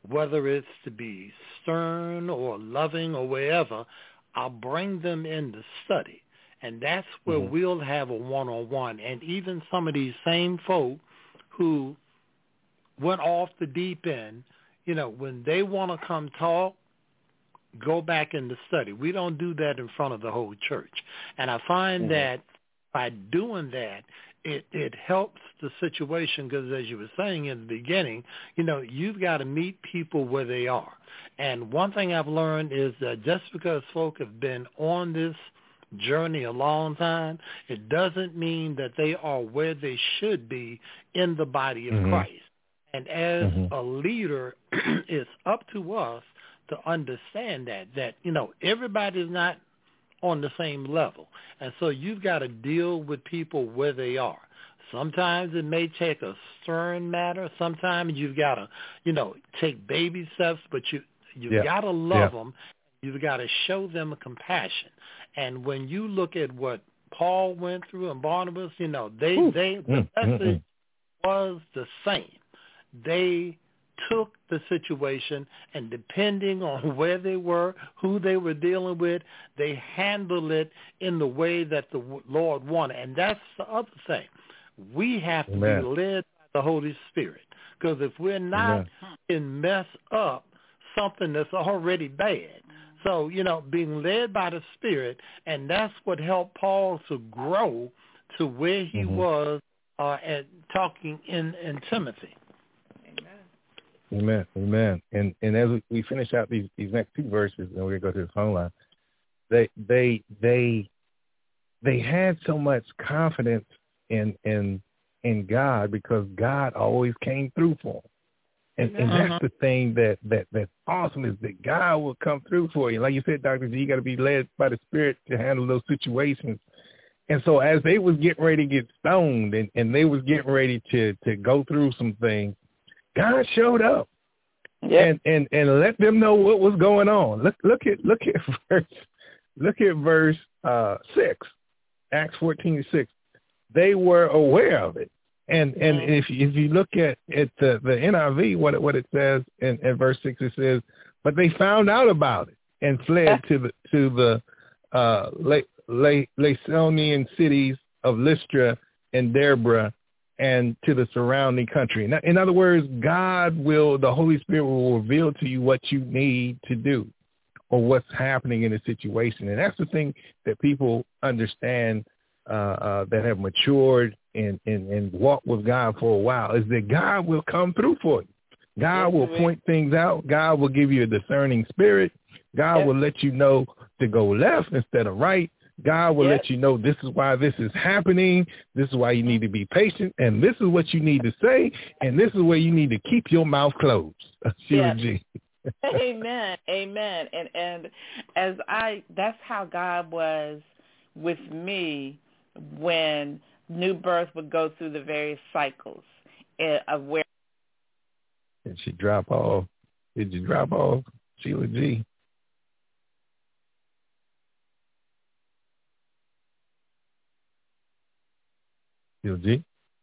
whether it's to be stern or loving or wherever, I'll bring them in to study. And that's where mm-hmm. we'll have a one-on-one. And even some of these same folk who went off the deep end, you know, when they want to come talk, go back in the study. We don't do that in front of the whole church. And I find mm-hmm. that by doing that, it, it helps the situation because, as you were saying in the beginning, you know, you've got to meet people where they are. And one thing I've learned is that just because folk have been on this journey a long time, it doesn't mean that they are where they should be in the body of mm-hmm. Christ. And as mm-hmm. a leader, it's up to us to understand that, that, you know, everybody's not on the same level. And so you've got to deal with people where they are. Sometimes it may take a stern matter. Sometimes you've got to, you know, take baby steps, but you, you've yeah. got to love yeah. them. You've got to show them compassion. And when you look at what Paul went through and Barnabas, you know, they, Ooh. they the mm-hmm. message was the same. They took the situation, and depending on where they were, who they were dealing with, they handled it in the way that the Lord wanted. And that's the other thing. We have to Amen. be led by the Holy Spirit, because if we're not in mess up something that's already bad. So, you know, being led by the Spirit, and that's what helped Paul to grow to where he mm-hmm. was uh, at talking in, in Timothy.
Amen. Amen. And and as we, we finish out these, these next two verses, and we're gonna go to the phone line, they they they they had so much confidence in in in God because God always came through for them. And, and that's the thing that, that that's awesome, is that God will come through for you. Like you said, Doctor G, you got to be led by the Spirit to handle those situations. And so as they was getting ready to get stoned and, and they was getting ready to, to go through some things, God showed up yep. and, and, and let them know what was going on. Look look at look at verse look at verse uh, six, Acts fourteen six. They were aware of it. And and mm-hmm. if if you look at, at the, the N I V, what it, what it says in, in verse six, it says, but they found out about it and fled to the to the uh, Lycaonian cities of Lystra and Derbe and to the surrounding country. Now, in other words, God will, the Holy Spirit will reveal to you what you need to do or what's happening in a situation. And that's the thing that people understand uh, uh, that have matured and, and, and walked with God for a while, is that God will come through for you. God will point things out. God will give you a discerning spirit. God yep. will let you know to go left instead of right. God will yep. let you know this is why this is happening. This is why you need to be patient. And this is what you need to say. And this is where you need to keep your mouth closed. Sheila
yes.
G.
Amen. Amen. And and as I, that's how God was with me when new birth would go through the various cycles of where.
Did she drop off? Did you drop off, Sheila G? Sheila G?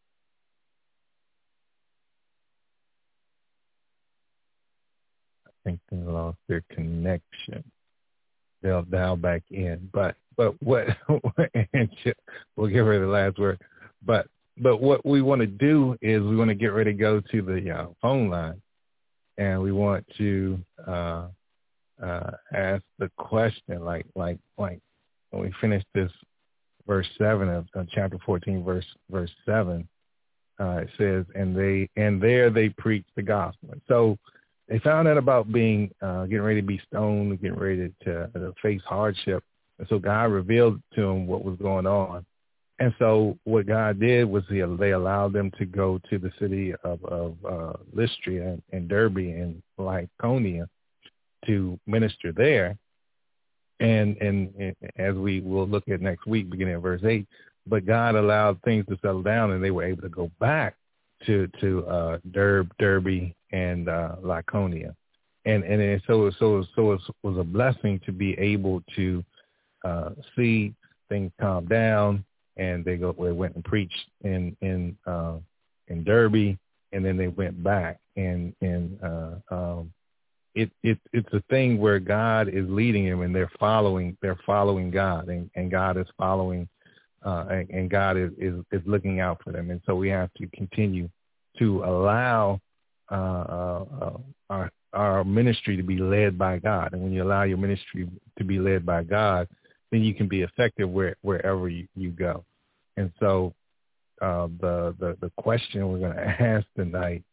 I think they lost their connection. They'll dial back in. But but what? And we'll give her the last word. But but what we want to do is we want to get ready to go to the uh, phone line, and we want to uh, uh, ask the question, like like like when we finish this verse seven of, of chapter fourteen, verse verse seven. Uh, it says, and they and there they preach the gospel. And so they found out about being uh, getting ready to be stoned, getting ready to, to face hardship. And so God revealed to them what was going on. And so what God did was he, they allowed them to go to the city of, of uh, Lystra and, and Derbe and Lycaonia to minister there. And, and, and as we will look at next week, beginning at verse eight, but God allowed things to settle down, and they were able to go back to to uh, Derbe, Derbe and uh, Lycaonia. And and it, so so so it was a blessing to be able to uh, see things calm down. And they go they went and preached in in uh, in Derbe, and then they went back. And and uh, um, it it it's a thing where God is leading them, and they're following they're following God, and, and God is following, uh, and, and God is, is is looking out for them. And so we have to continue to allow uh, uh, uh, our our ministry to be led by God. And when you allow your ministry to be led by God, then you can be effective where, wherever you, you go. And so uh, the, the the question we're going to ask tonight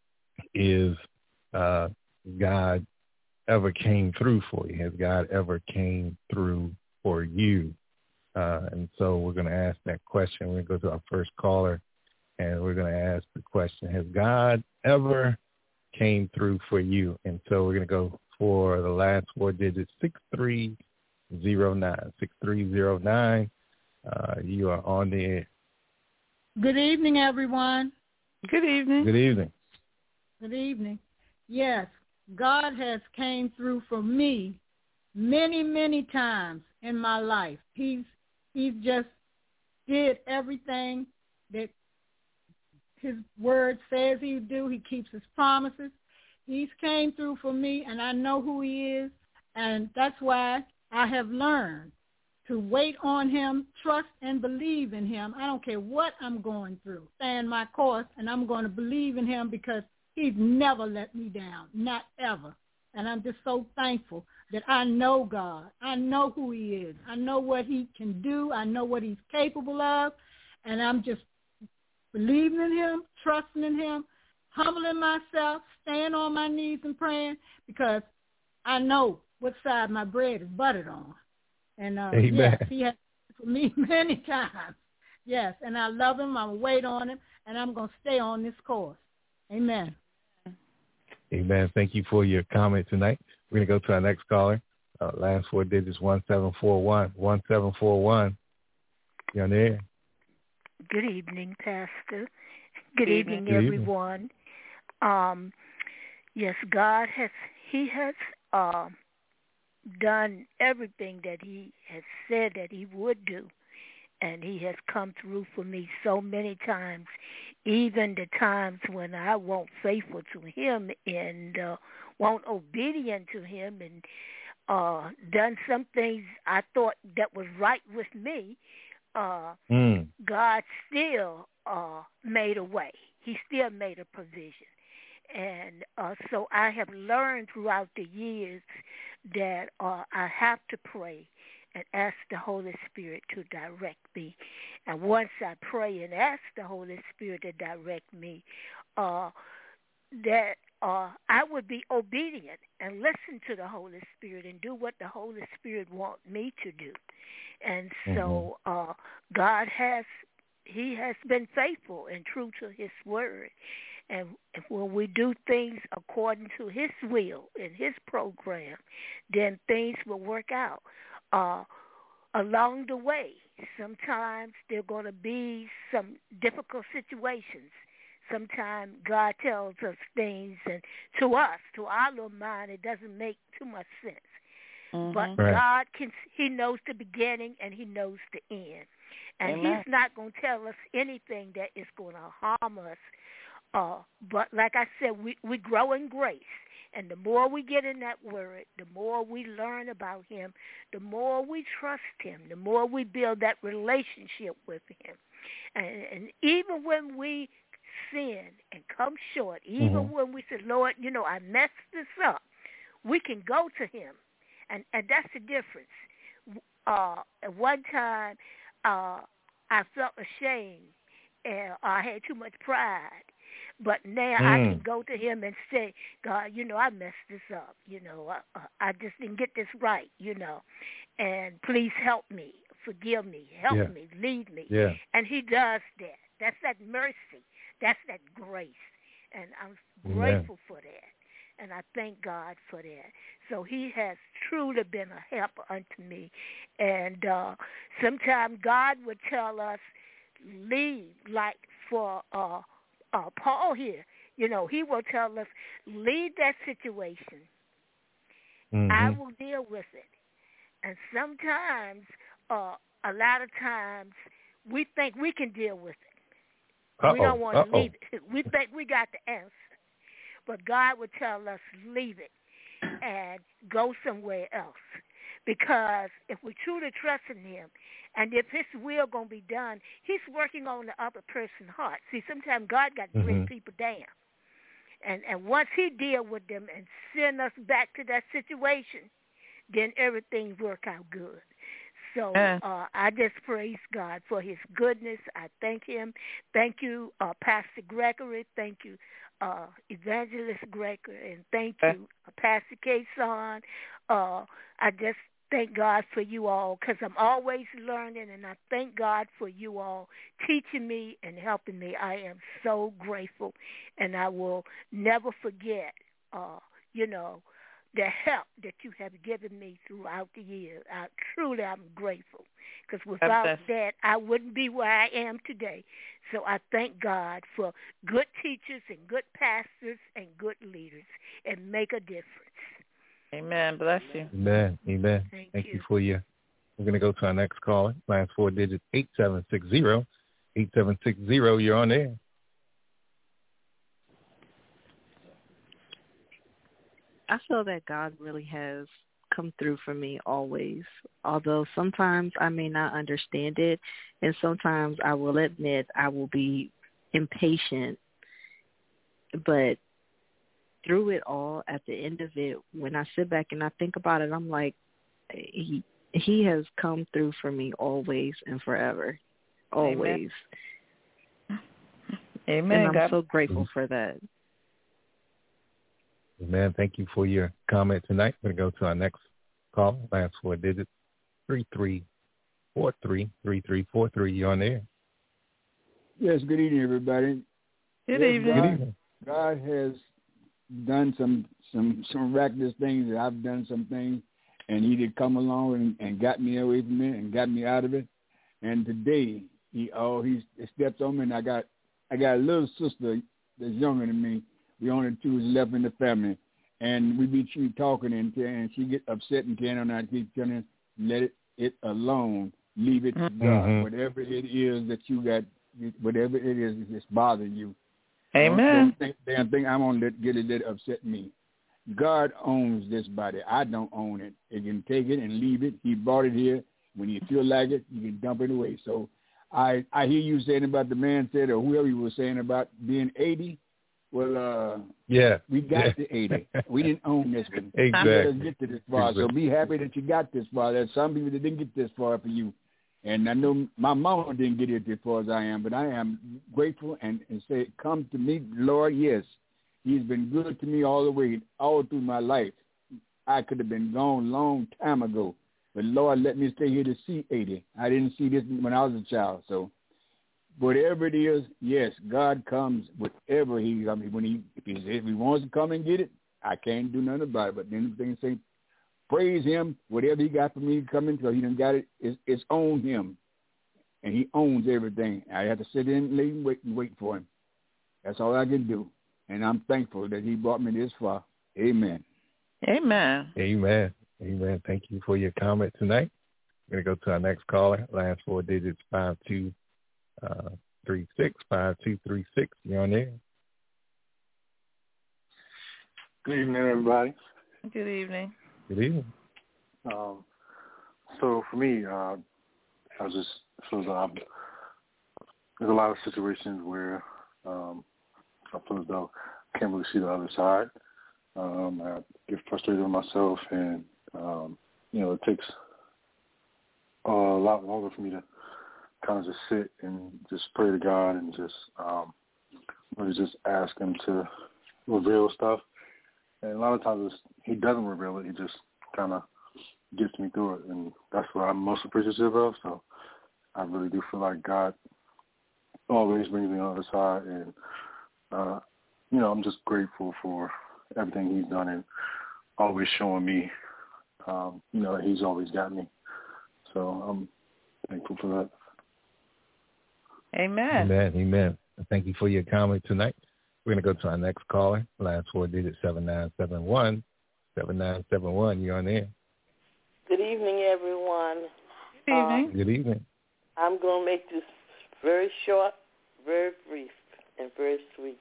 is, uh, God ever came through for you? Has God ever came through for you? Uh, and so we're going to ask that question. We're going to go to our first caller, and we're going to ask the question, has God ever came through for you? And so we're going to go for the last four digits, six three zero nine. six three zero nine. Uh, you are on the air.
Good evening, everyone.
Good evening.
Good evening.
Good evening. Yes, God has came through for me many, many times in my life. He's He's just did everything that his word says he would do. He keeps his promises. He's came through for me, and I know who he is, and that's why I have learned to wait on him, trust and believe in him. I don't care what I'm going through. Stand my course, and I'm going to believe in him because he's never let me down, not ever. And I'm just so thankful that I know God. I know who he is. I know what he can do. I know what he's capable of, and I'm just believing in him, trusting in him, humbling myself, staying on my knees and praying because I know what side my bread is buttered on. And uh, yes, he has for me many times. Yes, and I love him. I'm wait on him, and I'm going to stay on this course. Amen.
Amen. Thank you for your comment tonight. We're going to go to our next caller. Uh, last four digits, one seven four one. one seven four one. You're on the air.
Good evening, Pastor. Good evening,
Good
everyone. Evening. Um, yes, God has, he has uh, done everything that he has said that he would do. And he has come through for me so many times, even the times when I won't faithful to him and uh, won't obedient to him and uh, done some things I thought that was right with me. Uh, mm. God still uh, made a way. He still made a provision. And uh, so I have learned throughout the years that uh, I have to pray and ask the Holy Spirit to direct me. And once I pray and ask the Holy Spirit to direct me, uh, that uh, I would be obedient and listen to the Holy Spirit and do what the Holy Spirit wants me to do. And so uh, God has, he has been faithful and true to his word. And when we do things according to his will and his program, then things will work out. Uh, along the way, sometimes there are going to be some difficult situations. Sometimes God tells us things, and to us, to our little mind, it doesn't make too much sense. Mm-hmm. But right. God, can, he knows the beginning and he knows the end. And Amen. He's not going to tell us anything that is going to harm us. Uh, but like I said, we, we grow in grace. And the more we get in that word, the more we learn about him, the more we trust him, the more we build that relationship with him. And, and even when we sin and come short, even mm-hmm. when we say, Lord, you know, I messed this up, we can go to him. And, and that's the difference. Uh, at one time, uh, I felt ashamed and I had too much pride. But now mm. I can go to him and say, God, you know, I messed this up. You know, I, I just didn't get this right, you know. And please help me, forgive me, help yeah. me, lead me. Yeah. And he does that. That's that mercy. That's that grace. And I'm grateful Amen. For that. And I thank God for that. So he has truly been a help unto me. And uh, sometimes God would tell us, leave, like for uh, uh, Paul here. You know, he will tell us, leave that situation. Mm-hmm. I will deal with it. And sometimes, uh, a lot of times, we think we can deal with it. We don't want
Uh-oh.
to leave it. We think we got the answer. But God would tell us, leave it and go somewhere else. Because if we truly trust in him, and if his will going to be done, he's working on the other person's heart. See, sometimes God got to bring mm-hmm. people down. And and once he deal with them and send us back to that situation, then everything work out good. So uh, I just praise God for his goodness. I thank him. Thank you, uh, Pastor Gregory. Thank you, uh, Evangelist Gregory. And thank you, uh, Pastor Kason. Uh, I just thank God for you all because I'm always learning, and I thank God for you all teaching me and helping me. I am so grateful, and I will never forget, uh, you know, the help that you have given me throughout the years. I truly am grateful because without that, I wouldn't be where I am today. So I thank God for good teachers and good pastors and good leaders and make a difference.
Amen. Bless you.
Amen. Amen.
Thank,
Thank
you.
you for your. We're going to go to our next caller. Last four digits, eight seven six zero. eight seven six zero, you're on air.
I feel that God really has come through for me always, although sometimes I may not understand it, and sometimes I will admit I will be impatient, but through it all, at the end of it, when I sit back and I think about it, I'm like, he, he has come through for me always and forever, always.
Amen. Amen.
And I'm
God.
so grateful for that.
Amen. Thank you for your comment tonight. We're going to go to our next call. Last four digits, three three four three, three three four three. You're on air.
Yes, good evening, everybody.
Good
yes,
evening.
God,
Good evening.
God has done some some some miraculous things, and I've done some things, and he did come along and, and got me away from it and got me out of it. And today, he oh he stepped on me, and I got I got a little sister that's younger than me. We only two is left in the family, and we be she talking and and she get upset and can't, and I keep telling her, let it it alone, leave it to
mm-hmm.
God. Whatever it is that you got, whatever it is that's bothering you.
Amen.
Don't, don't think, damn thing I'm gonna let get it let it upset me. God owns this body. I don't own it. You can take it and leave it. He brought it here. When you feel like it, you can dump it away. So I I hear you saying about the man said or whoever you were saying about being eighty. Well, uh,
yeah,
we got
yeah.
to eighty. We didn't own this one.
Exactly.
Let us get to this far.
Exactly.
So be happy that you got this far. There's some people that didn't get this far for you. And I know my mama didn't get it as far as I am, but I am grateful and, and say, come to me, Lord, yes. He's been good to me all the way, all through my life. I could have been gone a long time ago. But, Lord, let me stay here to see eighty. I didn't see this when I was a child, so. Whatever it is, yes, God comes whatever he, I mean, when he, if he, if he wants to come and get it, I can't do nothing about it. But then the thing say, praise him, whatever he got for me coming, so he done got it, it's, it's on him. And he owns everything. I have to sit in and wait, wait and wait for him. That's all I can do. And I'm thankful that he brought me this far. Amen.
Amen.
Amen. Amen. Thank you for your comment tonight. We're going to go to our next caller. Last four digits, five two. Uh, three six five two three six. You're on there.
Good evening, everybody.
Good evening.
Good evening.
Um, so for me, uh, I was just feels like I'm, there's a lot of situations where um, I feel as though I can't really see the other side. Um, I get frustrated with myself, and um, you know, it takes a lot longer for me to kind of just sit and just pray to God and just um, really just ask him to reveal stuff. And a lot of times it's, he doesn't reveal it. He just kind of gets me through it. And that's what I'm most appreciative of. So I really do feel like God always brings me on the other side. And, uh, you know, I'm just grateful for everything he's done and always showing me, um, you know, that he's always got me. So I'm thankful for that.
Amen.
Amen. Amen. Thank you for your comment tonight. We're going to go to our next caller. Last four digits, seven nine seven one. seven nine seven one. You're on air.
Good evening, everyone.
Good evening.
Uh,
Good evening.
I'm going to make this very short, very brief and very sweet,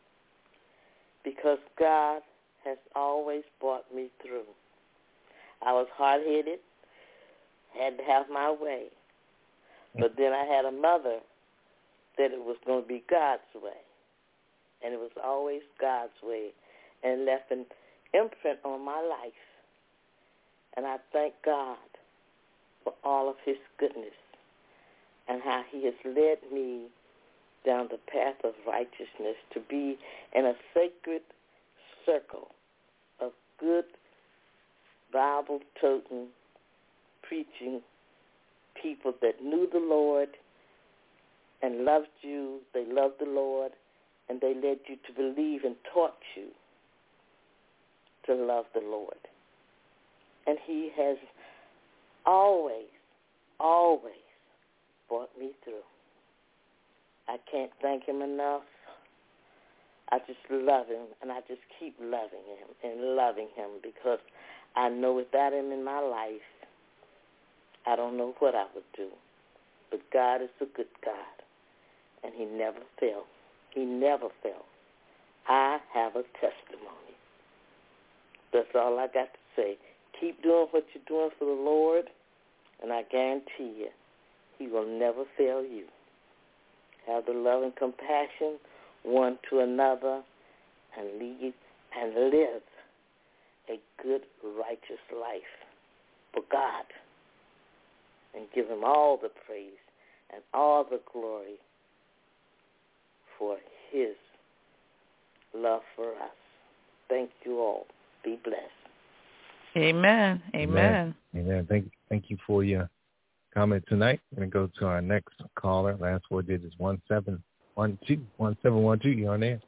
because God has always brought me through. I was hard-headed, had to have my way, but then I had a mother that it was going to be God's way, and it was always God's way, and left an imprint on my life. And I thank God for all of his goodness and how he has led me down the path of righteousness to be in a sacred circle of good, Bible-toting, preaching people that knew the Lord and loved you. They loved the Lord, and they led you to believe and taught you to love the Lord. And he has always, always brought me through. I can't thank him enough. I just love him, and I just keep loving him and loving him, because I know without him in my life, I don't know what I would do. But God is a good God, and he never fails. He never fails. I have a testimony. That's all I got to say. Keep doing what you're doing for the Lord, and I guarantee you, he will never fail you. Have the love and compassion one to another, and lead and live a good, righteous life for God, and give him all the praise and all the glory for his love for us. Thank you all. Be blessed.
Amen. Amen.
Amen. Thank, thank you for your comment tonight. We're going to go to our next caller. Last four digits, one seven one two. one seven one two, you're on there.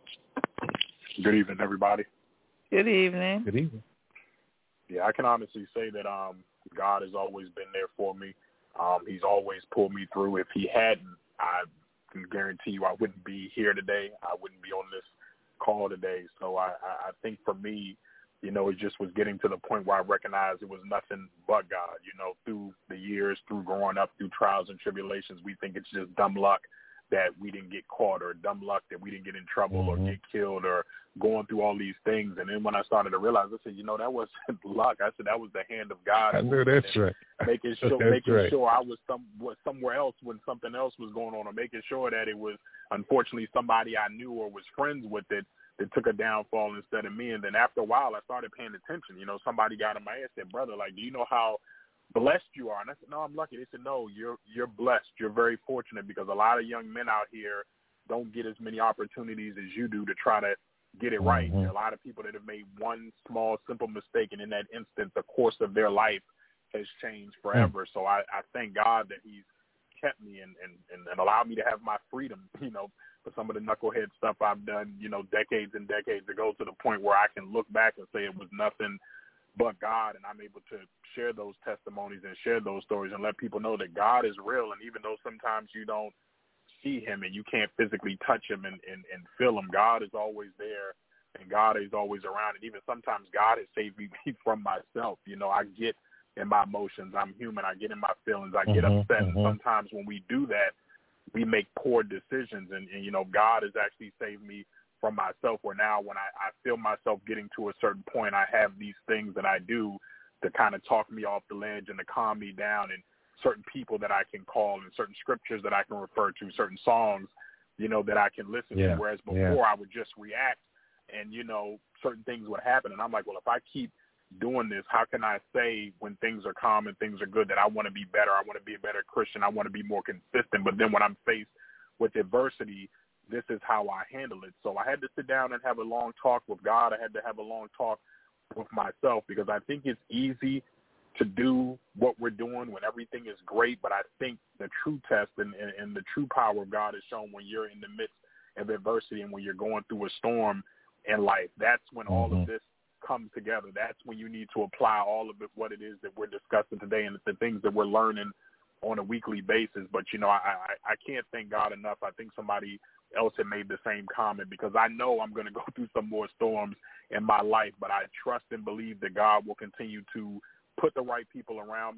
Good evening, everybody.
Good evening.
Good evening.
Yeah, I can honestly say that um, God has always been there for me. Um, he's always pulled me through. If he hadn't, I can guarantee you I wouldn't be here today. I wouldn't be on this call today. So I, I think for me, you know, it just was getting to the point where I recognized it was nothing but God. You know, through the years, through growing up, through trials and tribulations, we think it's just dumb luck that we didn't get caught, or dumb luck that we didn't get in trouble mm-hmm. or get killed, or going through all these things. And then when I started to realize, I said, you know, that wasn't luck. I said, that was the hand of God.
I know that's right.
Making sure,
that's
making
right.
sure I was some was somewhere else when something else was going on, or making sure that it was, unfortunately, somebody I knew or was friends with it that took a downfall instead of me. And then after a while, I started paying attention. You know, somebody got in my head and said, brother, like, do you know how blessed you are? And I said, no, I'm lucky. They said, no, you're you're blessed. You're very fortunate, because a lot of young men out here don't get as many opportunities as you do to try to get it right.
Mm-hmm.
There are a lot of people that have made one small, simple mistake, and in that instant, the course of their life has changed forever. Mm-hmm. So I, I thank God that he's kept me and, and, and allowed me to have my freedom, you know, for some of the knucklehead stuff I've done, you know, decades and decades ago, to the point where I can look back and say it was nothing but God, and I'm able to share those testimonies and share those stories and let people know that God is real. And even though sometimes you don't see him and you can't physically touch him and, and, and feel him, God is always there, and God is always around. And even sometimes God has saved me from myself. You know, I get in my emotions. I'm human. I get in my feelings. I get
mm-hmm,
upset.
mm-hmm.
And sometimes when we do that, we make poor decisions. And, and, you know, God has actually saved me from myself, where now when I, I feel myself getting to a certain point, I have these things that I do to kind of talk me off the ledge and to calm me down, and certain people that I can call, and certain scriptures that I can refer to, certain songs, you know, that I can listen
yeah.
to. Whereas before
yeah.
I would just react, and, you know, certain things would happen. And I'm like, well, if I keep doing this, how can I say when things are calm and things are good that I want to be better, I want to be a better Christian, I want to be more consistent. But then when I'm faced with adversity, this is how I handle it. So I had to sit down and have a long talk with God. I had to have a long talk with myself, because I think it's easy to do what we're doing when everything is great. But I think the true test and, and, and the true power of God is shown when you're in the midst of adversity and when you're going through a storm in life. That's when mm-hmm. all of this comes together. That's when you need to apply all of it, what it is that we're discussing today, and the things that we're learning on a weekly basis. But, you know, I, I, I can't thank God enough. I think somebody else had made the same comment, because I know I'm going to go through some more storms in my life, but I trust and believe that God will continue to put the right people around me.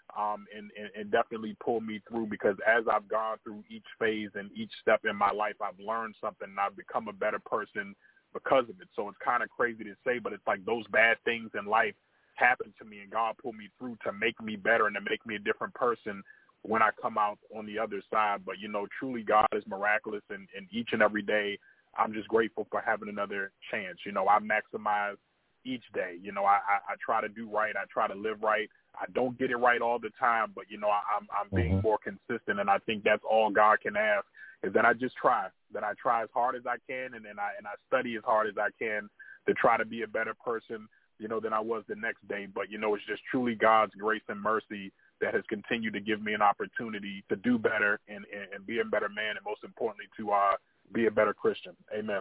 um, and, and, and definitely pulled me through, because as I've gone through each phase and each step in my life, I've learned something and I've become a better person because of it. So it's kind of crazy to say, but it's like those bad things in life happened to me, and God pulled me through to make me better and to make me a different person when I come out on the other side. But, you know, truly God is miraculous, and, and each and every day I'm just grateful for having another chance. You know, I maximize each day. You know, I, I, I try to do right. I try to live right. I don't get it right all the time, but, you know, I, I'm, I'm being mm-hmm. more consistent, and I think that's all God can ask, is that I just try, that I try as hard as I can, and then I, and I study as hard as I can to try to be a better person, you know, than I was the next day. But, you know, it's just truly God's grace and mercy that has continued to give me an opportunity to do better and, and, and be a better man, and most importantly, to uh, be a better Christian. Amen.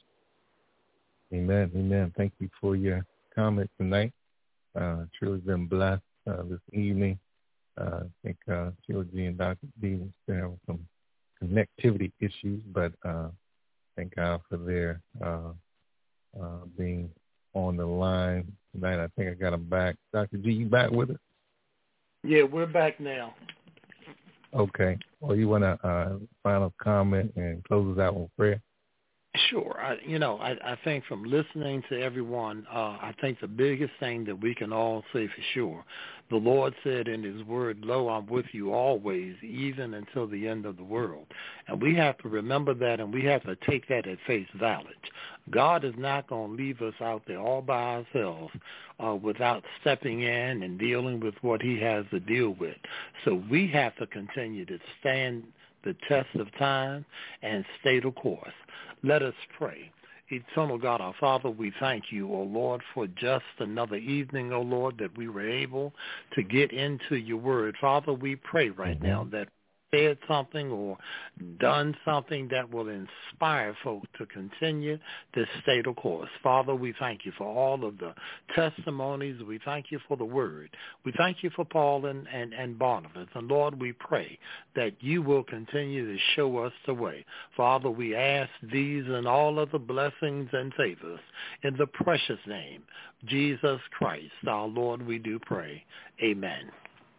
Amen. Amen. Thank you for your comment tonight. Uh, truly been blessed uh, this evening. Uh, I think uh, T O G and Doctor D was having some connectivity issues, but uh, thank God for their uh, uh, being on the line tonight. I think I got them back. Doctor G, you back with us?
Yeah, we're back now.
Okay. Well, you want to uh, final comment and close us out with prayer?
Sure. I, you know, I, I think from listening to everyone, uh, I think the biggest thing that we can all say for sure, the Lord said in his word, lo, I'm with you always, even until the end of the world. And we have to remember that, and we have to take that at face value. God is not going to leave us out there all by ourselves uh, without stepping in and dealing with what he has to deal with. So we have to continue to stand the test of time and stay the course. Let us pray. Eternal God, our Father, we thank you, O Lord, for just another evening, O Lord, that we were able to get into your word. Father, we pray right mm-hmm. now that said something or done something that will inspire folks to continue to stay the course. Father, we thank you for all of the testimonies. We thank you for the word. We thank you for Paul and, and, and Barnabas. And Lord, we pray that you will continue to show us the way. Father, we ask these and all of the blessings and favors in the precious name, Jesus Christ, our Lord, we do pray. Amen.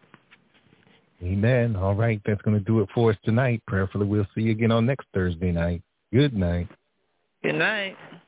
Amen. All right. That's going to do it for us tonight. Prayerfully, we'll see you again on next Thursday night. Good night.
Good night.